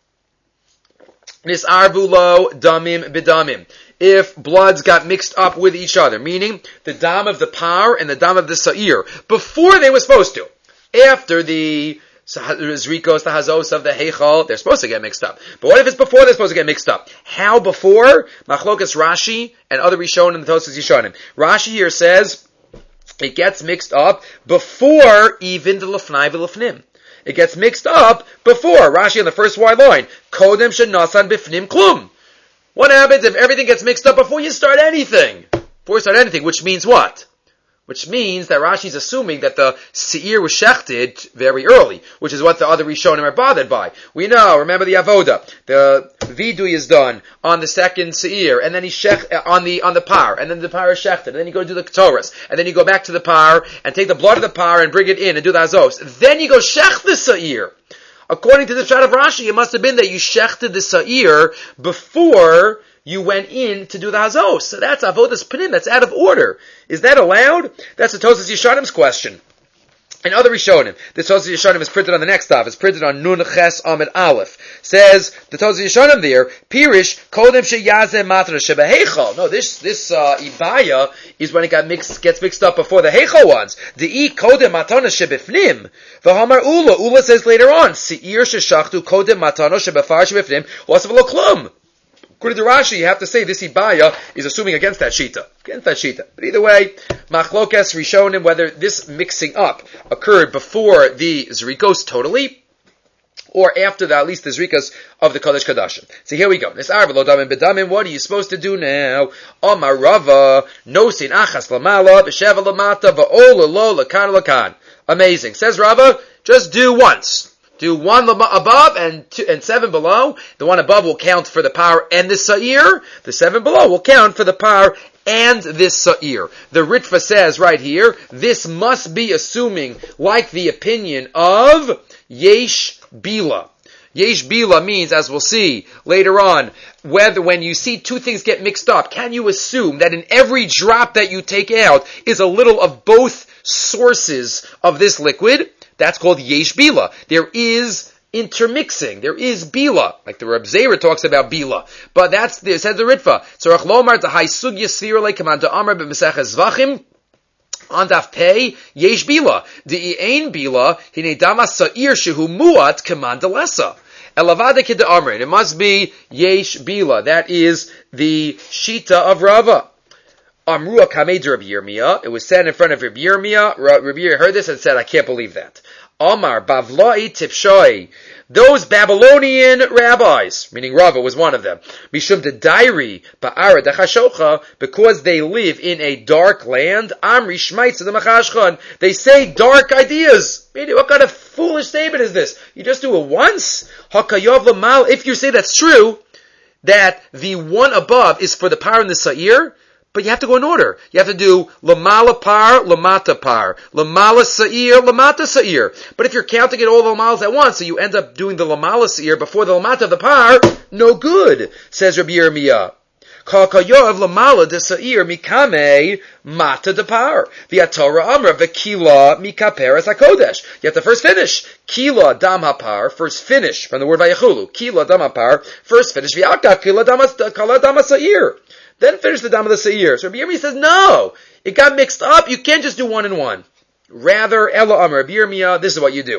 Nisarvulo damim bidamim. If bloods got mixed up with each other, meaning the dam of the par and the dam of the sa'ir, before they were supposed to. After the zrikos, the hazos of the heichal, they're supposed to get mixed up. But what if it's before they're supposed to get mixed up? How before? Machlokas Rashi and other Rishonim and the Tosfos Yishonim. Rashi here says it gets mixed up before even the lefnai v'lefnim. It gets mixed up before. Rashi on the first wide line. Kodem shenasan bifnim klum. What happens if everything gets mixed up before you start anything? Before you start anything, which means what? Which means that Rashi's assuming that the seir was shechted very early, which is what the other Rishonim are bothered by. We know, remember the avoda, the vidui is done on the second seir, and then he shech on the on the par, and then the par is shechted, and then you go do the ketoras, and then you go back to the par and take the blood of the par and bring it in and do the azos. Then you go shech the seir. According to the shot of Rashi, it must have been that you shechted the seir before you went in to do the hazos. So that's avodas panim. That's out of order. Is that allowed? That's the Tosfos Yishonim's question. And other Rishonim, the Tosfos Yishonim is printed on the next daf. It's printed on Nun Ches Amid Aleph. Says the Tosfos Yishonim there, Pirish Kodem Sheyazeh Matra Shebeheichal. No, this this uh, ibaya is when it got mixed, gets mixed up before the heichal ones. The I Kodem Matana Shebefnim. V'Hamar Ula. Ula says later on, Seir Sheshachtu Kodem Matana Shebefar Shebefnim. Losav Lo Klum. According to Rashi, you have to say this ibaya is assuming against that shita. Against that shita. But either way, machlokes rishonim, whether this mixing up occurred before the zrikos totally, or after the, at least the zrikas of the Kodesh Kadashim. So here we go. What are you supposed to do now? Amar Rava, nosin achas lamala, b'sheva lamata, va'ola lo lakan lakan. Amazing. Says Rava, just do once. Do one above and two, and seven below. The one above will count for the par and the sa'ir. The seven below will count for the par and this sa'ir. The Ritva says right here, this must be assuming like the opinion of Yesh Bila. Yesh Bila means, as we'll see later on, whether when you see two things get mixed up, can you assume that in every drop that you take out is a little of both sources of this liquid? That's called Yesh Bila. There is intermixing. There is Bila. Like the Reb Zera talks about Bila. But that's, said the Ritva. So, Rach Lomar, the Hai Sugya Sfira, like Command to Amr, but Mesech Zvachim, On daf pei, yesh bila. Di ein bila, hine damas sa'ir shehu muat kamandalesa. Elavada kid amrin. It must be yesh bila. That is the shita of Rava. Amrua kamed Rabbi Yirmiyah. It was said in front of Rabbi Yirmiyah. Rabbi Yirmiyah heard this and said, I can't believe that. Amar bavlai tipshoi. Those Babylonian rabbis, meaning Rava was one of them, mishum de dairi ba'ara dachashocha, because they live in a dark land, amri shmaitz the machashchan, they say dark ideas. What kind of foolish statement is this? You just do it once? Hakayov lamal, if you say that's true, that the one above is for the par and the sa'ir, but you have to go in order. You have to do lamala par, lamata par, lamala sa'ir, lamata sa'ir. But if you're counting it all the lamals at once, so you end up doing the lamala sa'ir before the lamata of the par, no good, says Rabbi Yirmiyah. Kakayav lamala de sa'ir mikame mata de par. V'atorah amra v'kila mikaperes hakodesh. You have to first finish. Kila dam hapar, first finish, from the word vayachulu. Kila dam hapar, first finish. V'aka kila dam sa'ir. Then finish the dam of the seir. So Rabbi Yirmiyah says, no, it got mixed up. You can't just do one and one. Rather, Ella Amar, Rabbi Yirmiyah, this is what you do.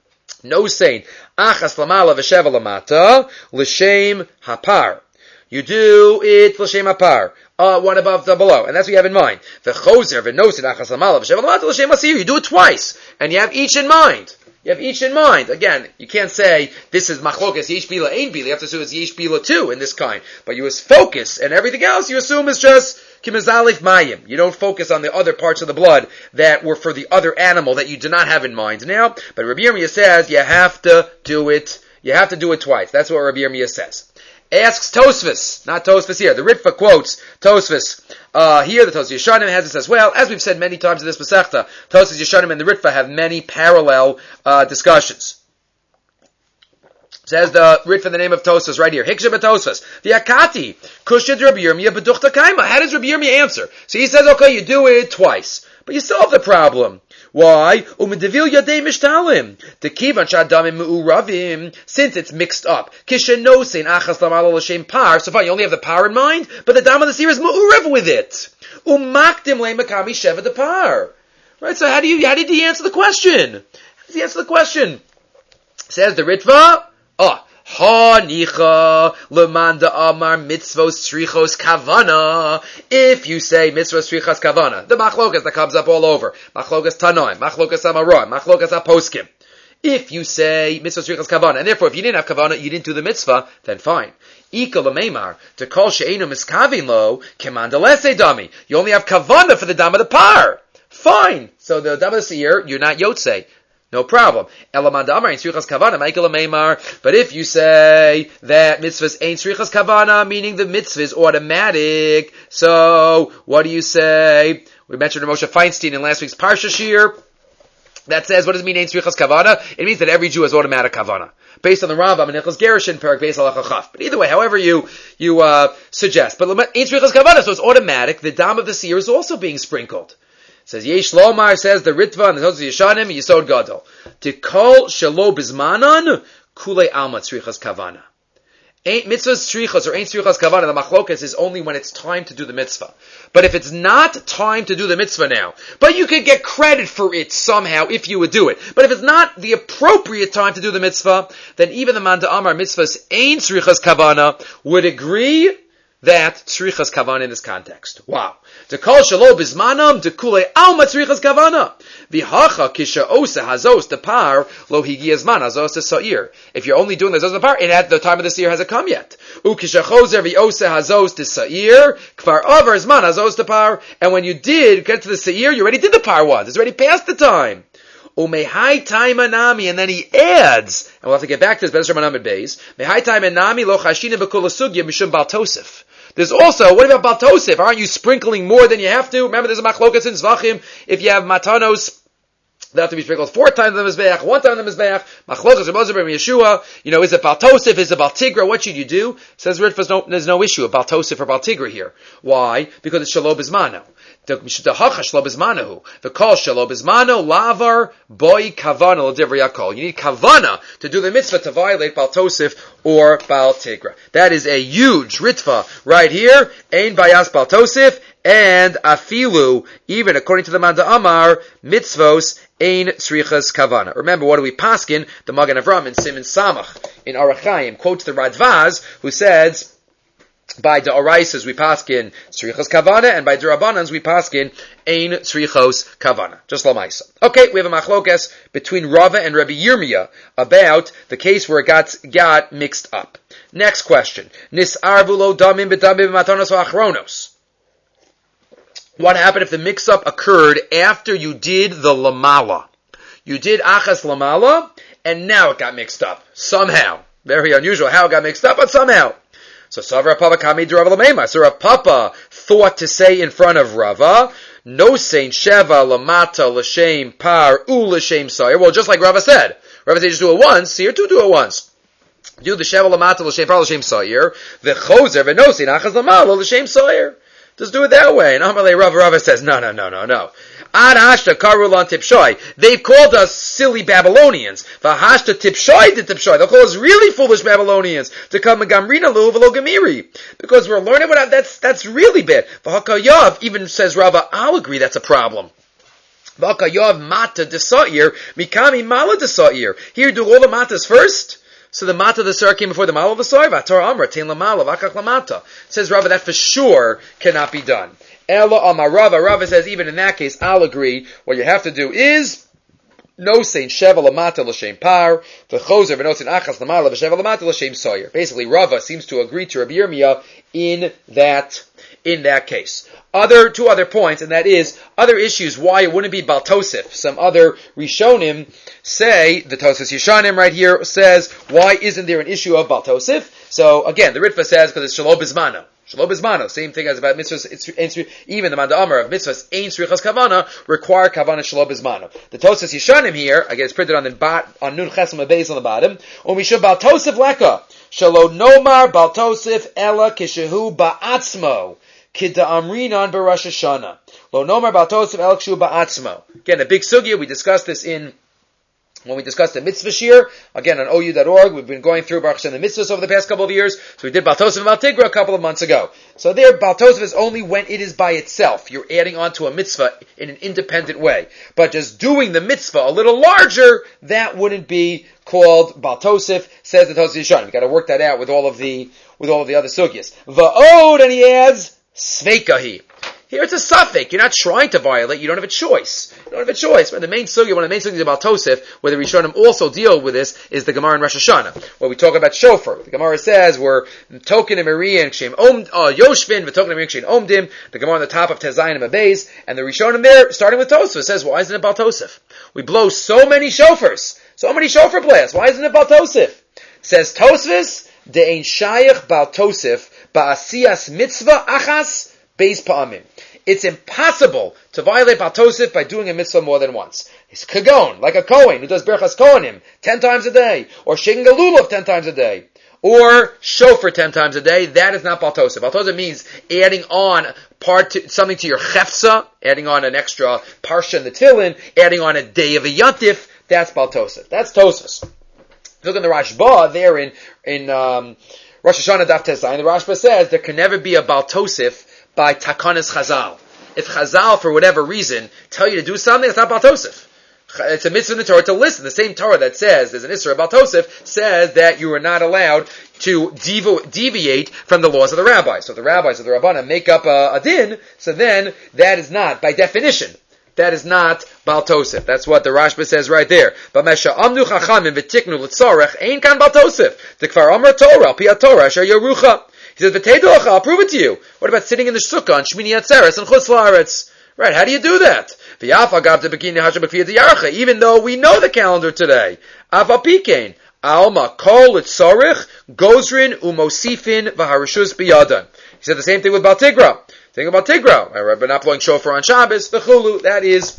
No saying, Achas lamala v'sheva lamata, l'shem hapar. You do it l'shem hapar. Uh, one above the below. And that's what you have in mind. V'chozer v'nosin achas lamala v'sheva lamata, l'shem asir. You do it twice. And you have each in mind. You have each in mind. Again, you can't say, this is machlokas, yesh bila, ain bila. You have to assume it's yesh bila too in this kind. But you just focus, and everything else you assume is just kimizalif mayim. You don't focus on the other parts of the blood that were for the other animal that you do not have in mind now. But Rabbi Yirmiyah says, you have to do it, you have to do it twice. That's what Rabbi Yirmiyah says. Asks Tosfos, not Tosfos here. The Ritva quotes Tosfos. Uh, here the Tosfos Yeshanim has this as well. As we've said many times in this Masechta, Tosfos Yeshanim and the Ritva have many parallel uh, discussions. Says the Ritva in the name of Tosfos right here. Hiksha b'Tosfos. The Akati. Kushid Rabbi Yirmiyah b'duchta kaima. How does Rabbi Yirmiyah answer? So he says, okay, you do it twice. But you still have the problem. Why? Umedevil yadei mishtalim. Tekivan shadamim me'uravim. Since it's mixed up. Kishenosein achas lamala l'shem par. So fine, you only have the par in mind, but the dam of the seer is me'urav with it. Umakdim le'makami sheva de par. Right, so how do you, how did he answer the question? How does he answer the question? Says the Ritva, oh, Ha nicha lemanda amar mitzvos tzrichos kavana. If you say mitzvos tzrichos kavana, the machlokas that comes up all over, machlokas tanoim, machlokas amaroim, machlokas aposkim. If you say mitzvos tzrichos kavana, and therefore if you didn't have kavana, you didn't do the mitzvah, then fine. Ika lemeimar to call she'enu miskavin lo kemanda lese dami. You only have kavana for the dam of the par. Fine. So the dam of the seir, you're not yotzei. No problem. But if you say that mitzvahs ain't srichas kavana, meaning the mitzvah is automatic, so what do you say? We mentioned Moshe Feinstein in last week's Parsha Shir. That says, what does it mean, ain't srichas kavana? It means that every Jew has automatic kavana. Based on the Rambam and Nechas Gerushin, Perak Beis Halacha Chaf. But either way, however you, you, uh, suggest. But ain't srichas kavana, so it's automatic. The dam of the seer is also being sprinkled. Says Yesh Lomar, says the Ritva and the Tosfos Yeshanim Yisod Gadol. To call shelo bizmanan kule alma tzrichas kavana. Ain't mitzvahs tzrichas or ain't tzrichas kavana. The machlokas is only when it's time to do the mitzvah. But if it's not time to do the mitzvah now, but you could get credit for it somehow if you would do it. But if it's not the appropriate time to do the mitzvah, then even the Manda Amar mitzvahs ain't tzrichas kavana would agree that tzrichas kavana in this context. Wow. To call shelo bizmanam to kule alma tzrichas kavana. V'hacha kisha osa hazos the par lo higiyas man hazos the sa'ir. If you're only doing the hazos the par, and at the time of the seir hasn't come yet. U kisha chozer v'osa hazos the sa'ir kvar over zman hazos the par. And when you did get to the seir, you already did the par once. It's already past the time. Umehai taima nami, and then he adds, and we'll have to get back to this. Be'ez Shemon Amid Beis. Mehai taima nami lo chashina b'kol sugya mishum bal tosef. There's also, what about Bal Tosef? Aren't you sprinkling more than you have to? Remember, there's a machlokas in Zvachim. If you have matanos, they have to be sprinkled four times on the Mizbeach, one time on the Mizbeach. Machlokas, Rebbe Zebra, Yeshua. You know, is it Bal Tosef? Is it Bal Tigra? What should you do? Says Ritva, no, there's no issue of Bal Tosef or Bal Tigra here. Why? Because it's Shelo Bizmano. The hacha shelo bizmanahu. The call shelo bizmano lavar boy kavana l'divrei hakol. You need kavana to do the mitzvah to violate Bal Tosef or Bal Tigra. That is a huge ritva right here. Ein bayas Bal Tosef, And afilu, even according to the Manda Amar, mitzvos ein tzrichas kavana. Remember, what do we paskin? The Magen Avram in Siman Samach in Arachayim quotes the Radvaz, who says, by the Oraisas we paskin tzrichas kavana, and by the Rabbanans we paskin ein tzrichos kavana. Just lamaisa. Okay, we have a machlokes between Rava and Rabbi Yirmiyah about the case where it got got mixed up. Next question: Nis'arvu lo damim b'damim b'matanos v'achronos. What happened if the mix-up occurred after you did the lamala? You did achas lamala, and now it got mixed up somehow. Very unusual how it got mixed up, but somehow. So Savra Papa Kami de Rava Lamema. So Rav Papa thought to say in front of Rava, no saint Sheva Lamata L'Shem Par U L'Shem Sayer. Well, just like Rava said. Rava said just do it once, here too do it once. Do the Sheva Lamata L'Shem Par L'Shem Sayer. The Choser V'no saint Achaz Lamala L'Shem Sayer. Just do it that way. And Amalei Rava Rava says, no, no, no, no, no. Ad hashta karulan tipshoy. They've called us silly Babylonians. V'hashta tipshoy to tipshoy. They'll call us really foolish Babylonians to come and gamrina lu v'lo gamiri. Because we're learning what that's that's really bad. V'hakayav even says Rava, I'll agree that's a problem. V'hakayav mata desa'ir mikami mala desa'ir. Here do all the matas first. So the mata the sar came before the mala of the sar. V'atar amra tein lamala v'akach lamata. Says Rava that for sure cannot be done. Ella Amar Rava. Rava says even in that case, I'll agree. What you have to do is no saint sheva lamata l'shem par v'chozer v'no saint achas lamala v'sheva lamata l'shem sayer. Basically, Rava seems to agree to Rabbi Yirmiyah in that in that case. Other two other points, and that is other issues why it wouldn't be Baltosif. Some other Rishonim say the Tosfos Yeshanim right here says why isn't there an issue of Baltosif? So again, the Ritva says because it's Shalom Bismana. Shalom Bismana, same thing as about mitzvahs, it's, it's, even the Manda Amar of mitzvahs, Ein Tzrichas Kavana, require Kavana Shalom Bismana. The Tosfos Yeshanim here, again, it's printed on the bat, on Nun Chesam Beis on the bottom, when we should Baltosif Leka, Shalom Nomar Baltosif Ella Kishehu Ba'atzmo, Kidda Amrinan B'Rosh Hashanah. Lo Nomar Baltosif Ella Kishehu Ba'atzmo. Again, a big sugya, we discussed this in when we discussed the mitzvah shir, again on O U dot org, we've been going through Baruch Hashem the mitzvahs over the past couple of years. So we did Baltosif and Baltigra a couple of months ago. So there, Baltosif is only when it is by itself. You're adding on to a mitzvah in an independent way. But just doing the mitzvah a little larger, that wouldn't be called Baltosif, says the Tosfos Yeshanim. We've got to work that out with all of the, with all of the other sugyas. Va'od, and he adds, Sveikahi. Here it's a suffix. You're not trying to violate. You don't have a choice. You don't have a choice. But the main sugya, one of the main sugyas about Tosef, where the Rishonim also deal with this, is the Gemara in Rosh Hashanah, where we talk about shofar. The Gemara says we're token and Maria and Kshem Om uh, Yoshvin, but token and Maria and Kshem Omdim. The Gemara on the top of Tezayin and Mabeis, and the Rishonim there, starting with Tosef, says why isn't it about Tosef? We blow so many shofars, so many shofar blasts. Why isn't it about Tosef? Says Tosfos, de ein shayach bal Tosef ba'asiyas mitzvah achas. Beis pa'amim. It's impossible to violate Baltosif by doing a mitzvah more than once. It's kagon, like a Kohen who does Berchas Kohanim ten times a day, or Shegen Galulav ten times a day, or shofar ten times a day. That is not Baltosif. Baltosif means adding on part to, something to your chefsa, adding on an extra parsha in the Tillin, adding on a day of a yantif. That's Baltosif. That's Tosfos. Look in the Rashba there in in um, Rosh Hashanah Daf Tezayin. The Rashba says there can never be a Baltosif by Takanas Chazal. If Chazal, for whatever reason, tell you to do something, it's not Baltosif. It's a mitzvah in the Torah to listen. The same Torah that says there's an Isra Baltosif says that you are not allowed to devo- deviate from the laws of the rabbis. So if the rabbis of the Rabbana make up a, a din, so then that is not, by definition, that is not Baltosif. That's what the Rashba says right there. But Mesha Amnu Chachamim v'tiknu l'tzarech ein kan Baltosif. T'kfar Amar Torah, pi Torah asher Yerucha. He says, "V'teidocha, I'll prove it to you." What about sitting in the sukkah on Shmini Atzeres and Chutz La'aretz? Right? How do you do that? V'yafa gav debekini hashem b'kfiyat yarcha. Even though we know the calendar today, afa pikein alma kol etzorich gozrin umosifin v'harishus biyadan. He said the same thing with Baltigra. Think about Tigra. We're not blowing shofar on Shabbos. V'chulu. That is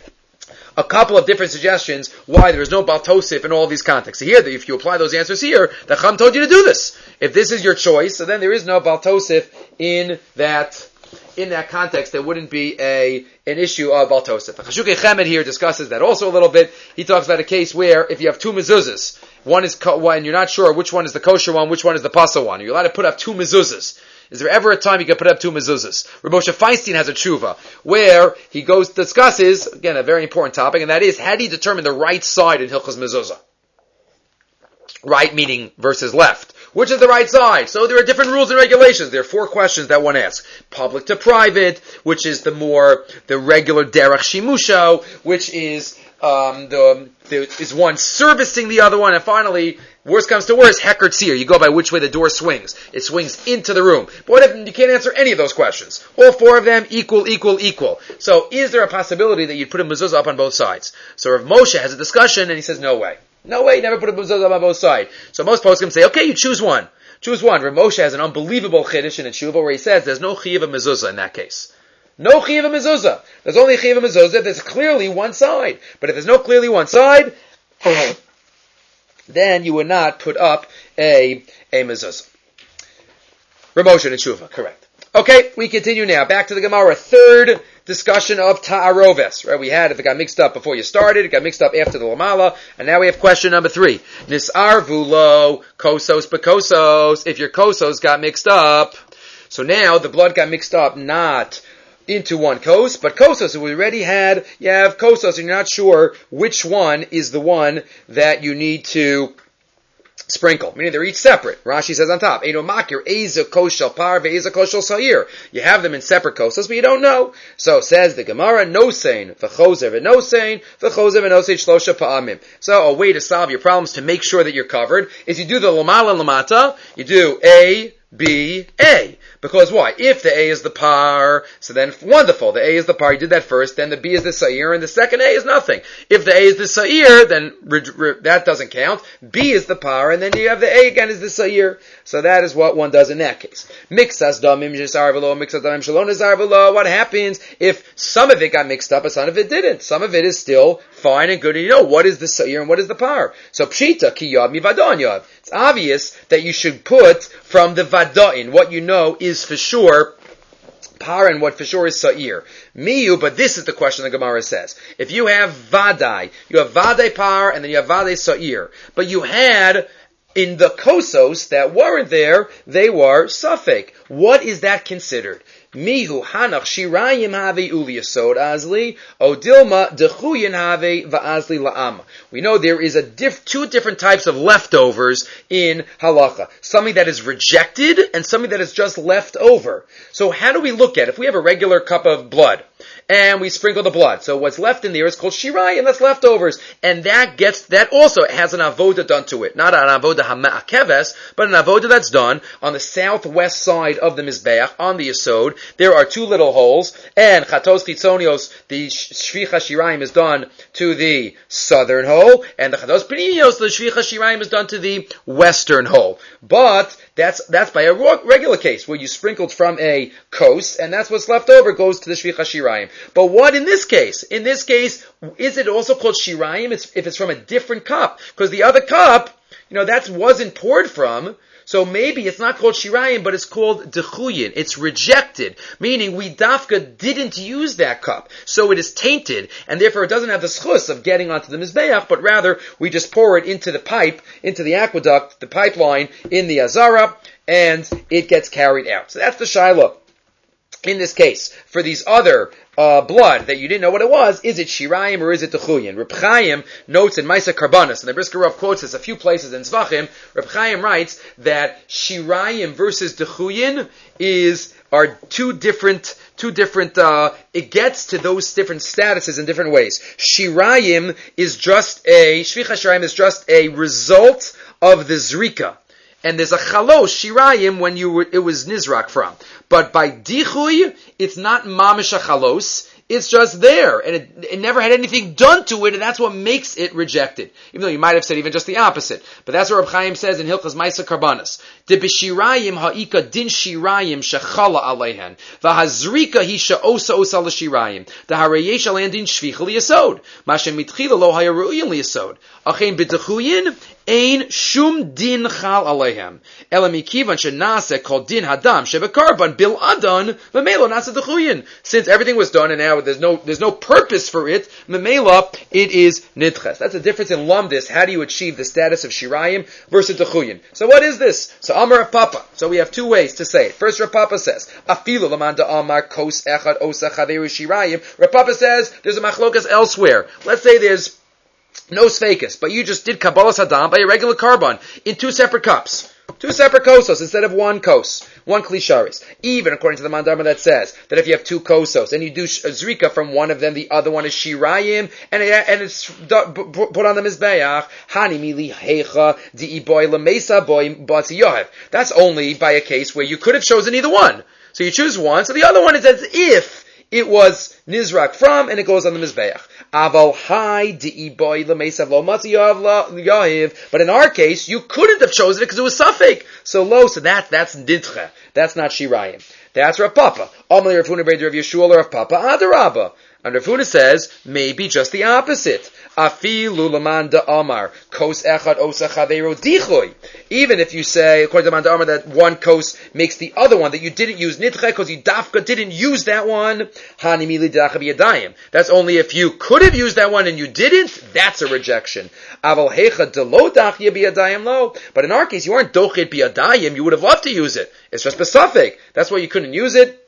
a couple of different suggestions why there is no Baltosif in all these contexts. So here, if you apply those answers here, the Chum told you to do this. If this is your choice, so then there is no Baltosif in that in that context. There wouldn't be a an issue of Baltosif. Chashukei Chemed here discusses that also a little bit. He talks about a case where if you have two mezuzahs, one is ko- one, you're not sure which one is the kosher one, which one is the pasa one. You're allowed to put up two mezuzahs. Is there ever a time you can put up two mezuzahs? Rav Moshe Feinstein has a tshuva where he goes discusses, again, a very important topic, and that is, how do you determine the right side in Hilchos Mezuzah? Right meaning versus left. Which is the right side? So there are different rules and regulations. There are four questions that one asks. Public to private, which is the more, the regular derech shimusho, which is, um, the, the, is one servicing the other one, and finally, worst comes to worst, heker tzir. You go by which way the door swings. It swings into the room. But what if you can't answer any of those questions? All four of them, equal, equal, equal. So is there a possibility that you'd put a mezuzah up on both sides? So Rav Moshe has a discussion, and he says, no way. No way, never put a mezuzah on both sides. So most poskim say, okay, you choose one. Choose one. Rav Moshe has an unbelievable chiddush in a tshuva where he says there's no chiyuv of mezuzah in that case. No chiyuv of mezuzah. There's only chiyuv of mezuzah if there's clearly one side. But if there's no clearly one side, then you would not put up a, a mezuzah. Rav Moshe in a tshuva, correct. Okay, we continue now. Back to the Gemara. Third discussion of ta'aroves. Right, we had, if it got mixed up before you started, it got mixed up after the lamala, and now we have question number three. Nis'arvu lo kosos bekosos. If your kosos got mixed up, so now the blood got mixed up not into one kos, but kosos, so we already had, you have kosos, and you're not sure which one is the one that you need to sprinkle, meaning they're each separate. Rashi says on top, Eino makir, eza koshel par, ve'eza koshel sa'ir. You have them in separate kosas, but you don't know. So says the Gemara, nosein, v'chozer v'nosein, v'chozer v'nosein shlosha pa'amim. So a way to solve your problems, to make sure that you're covered, is you do the lamala lamata, you do A, B, A. Because why? If the A is the par, so then wonderful. The A is the par, you did that first, then the B is the sa'ir, and the second A is nothing. If the A is the sa'ir, then re- re- that doesn't count. B is the par, and then you have the A again is the sa'ir. So that is what one does in that case. Mixas damim jesar v'lo, mixas damim shalon jesar v'lo. What happens if some of it got mixed up and some of it didn't? Some of it is still fine and good, and you know what is the sa'ir and what is the par. So pshita ki yav mi vadon yav. It's obvious that you should put from the vada'in. What you know is for sure par and what for sure is sa'ir. Miyu, but this is the question the Gemara says. If you have vadai, you have vadai par and then you have vadai sa'ir. But you had in the kosos that weren't there, they were suffik. What is that considered? Mihu hanach shirayim have uli yasod azli, odilma dechuyin have va'azli la'am. We know there is a diff, two different types of leftovers in halacha. Something that is rejected and something that is just left over. So how do we look at it? If we have a regular cup of blood and we sprinkle the blood, so what's left in there is called shirayim, that's leftovers. And that gets, that also has an avoda done to it. Not an avoda hama'akeves, but an avoda that's done on the southwest side of the mizbeach, on the yasod. There are two little holes, and chatos chitzonios, the shvicha shirayim is done to the southern hole, and the chatos pininios, the shvicha shirayim is done to the western hole. But that's that's by a regular case where you sprinkled from a kos, and that's what's left over goes to the shvicha shirayim. But what in this case? In this case, is it also called shirayim? It's, if it's from a different cup, because the other cup, you know, that wasn't poured from. So maybe it's not called shirayim, but it's called dechuyin. It's rejected, meaning we dafka didn't use that cup. So it is tainted, and therefore it doesn't have the schus of getting onto the mizbeach, but rather we just pour it into the pipe, into the aqueduct, the pipeline, in the azara, and it gets carried out. So that's the shiloh. In this case, for these other uh, blood that you didn't know what it was, is it shirayim or is it techuyin? Reb Chaim notes in Maisa Karbanis, and the Brisker Rav quotes this a few places in Zvachim. Reb Chaim writes that shirayim versus techuyin is are two different, two different. Uh, it gets to those different statuses in different ways. Shirayim is just a shvicha shirayim is just a result of the zrika. And there's a chalos shirayim when you were, it was nizrak from. But by dichui, it's not mamish a chalos. It's just there, and it, it never had anything done to it, and that's what makes it rejected. Even though you might have said even just the opposite. But that's what Reb Chaim says in Hilchas Maisa Karbanis. De b'shirayim ha'ika din shirayim shechala aleihen. V'hazrika hi she'osa osa l'shirayim. The harayesh alein din shvicha liyasod. Mashem mitchila lo haya ru'uyin liyasod. Achein b'techuyin ein shum din chal aleihem. Ela mikivan shenase kol din hadam shebekarban bil adon, memelo nasa dechuyin. Since everything was done and now there's no there's no purpose for it, memela it is nidches. That's the difference in lumdis. How do you achieve the status of shirayim versus dechuyin? So what is this? So Amar Rav Papa. So we have two ways to say it. First, Rav Papa says, afilu lamanda amar kos echad osa chaveru shirayim. Rav Papa says there's a machlokas elsewhere. Let's say there's no sfekas, but you just did kabbalas hadam by a regular carbon in two separate cups. Two separate kosos instead of one kos, one klisharis. Even according to the mandama that says that if you have two kosos and you do a zrika from one of them, the other one is shirayim, and it, and it's put on the mizbeach. Hani mili hecha di boy lemesa boy batzi yohev. That's only by a case where you could have chosen either one. So you choose one, so the other one is as if it was nizrak from, and it goes on the mizbeach. Aval hai di boy lemesav lo matzi yahiv. But in our case, you couldn't have chosen it because it was suffik. So lo, so that that's nidcha. That's not shirayim. That's Rav Papa. Amalei Rav Huna B'Rav Yeshua Rav Papa Adarabba. And Rav Huna says maybe just the opposite. Afilu lamanda amar kos echad osa chaveru dichoy. Even if you say, according to Manda Amar, that one kos makes the other one, that you didn't use nidcha because you dafka didn't use that one. Hani mili dacha b'yadayim. That's only if you could have used that one and you didn't. That's a rejection. Aval hecha delo dachya b'yadayim lo. But in our case, you aren't dochet b'yadayim. You would have loved to use it. It's just besafik. That's why you couldn't use it.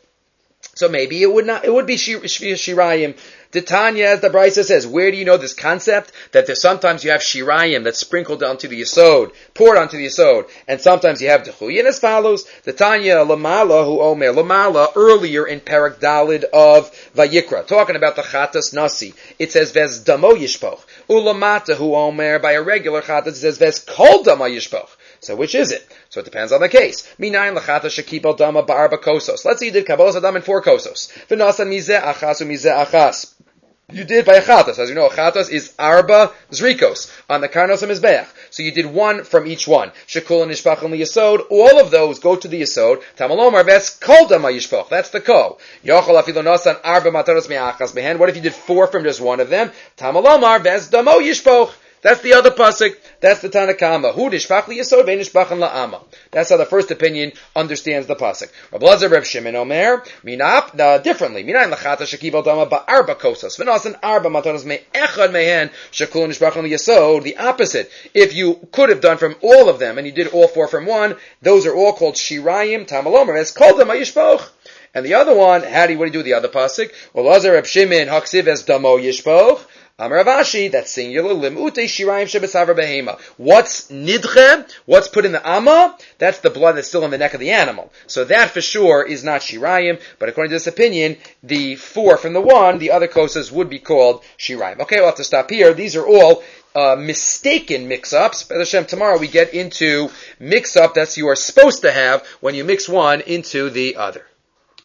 So maybe it would not, it would be shir, shir, shirayim. The Tanya, as the Brisa says, where do you know this concept? That there's sometimes you have shirayim that's sprinkled onto the yesod, poured onto the yesod, and sometimes you have dechuyin as follows. The Tanya, lamala hu omer, lamala, earlier in Parak Dalid of Vayikra, talking about the chatas nasi. It says, ves damo yishpoch. Ulamata hu omer, by a regular chatas, it says, ves kol damo yishpoch. So which is it? So it depends on the case. Minayin lachata shekibal dama ba'arba kosos. Let's say you did kabbalas adam in four kosos. V'nasa mizeh achas u'mizeh achas. You did by a chatas. As you know, a chatas is arba zrikos on the karnos and mizbeach. So you did one from each one. Shekul and nishpachim liyasod. All of those go to the yasod. Tamalomar ves kol dama yishpoch. That's the kol. Yochol afilo nasan arba mataros me'achas behen. What if you did four from just one of them? Tamalomar ves damo yishpoch. That's the other pasuk. That's the Tanakama. Hu nishpach liyasod ve'nishpachan la'ama. That's how the first opinion understands the pasuk. Rav Lazar, Rav Shimon Omer, minap uh, differently. Minayin lachata shekibal dama ba'arba kosos v'nasan arba matanos me'echad mehen shekul nishpachan liyasod. The opposite. If you could have done from all of them and you did all four from one, those are all called shirayim tamalomer. It's called them yishpoch. And the other one, how do you, what do you do with the other pasuk? Well, Lazar, Rav Shimon haksiv es damo yishpoch. Amar Avashi, that's singular, limute shirayim shebesavar behema. What's nidche? What's put in the amma? That's the blood that's still in the neck of the animal. So that for sure is not shirayim, but according to this opinion, the four from the one, the other kosas would be called shirayim. Okay, we'll have to stop here. These are all uh, mistaken mix-ups. B'ez Hashem, tomorrow we get into mix-up that you are supposed to have when you mix one into the other.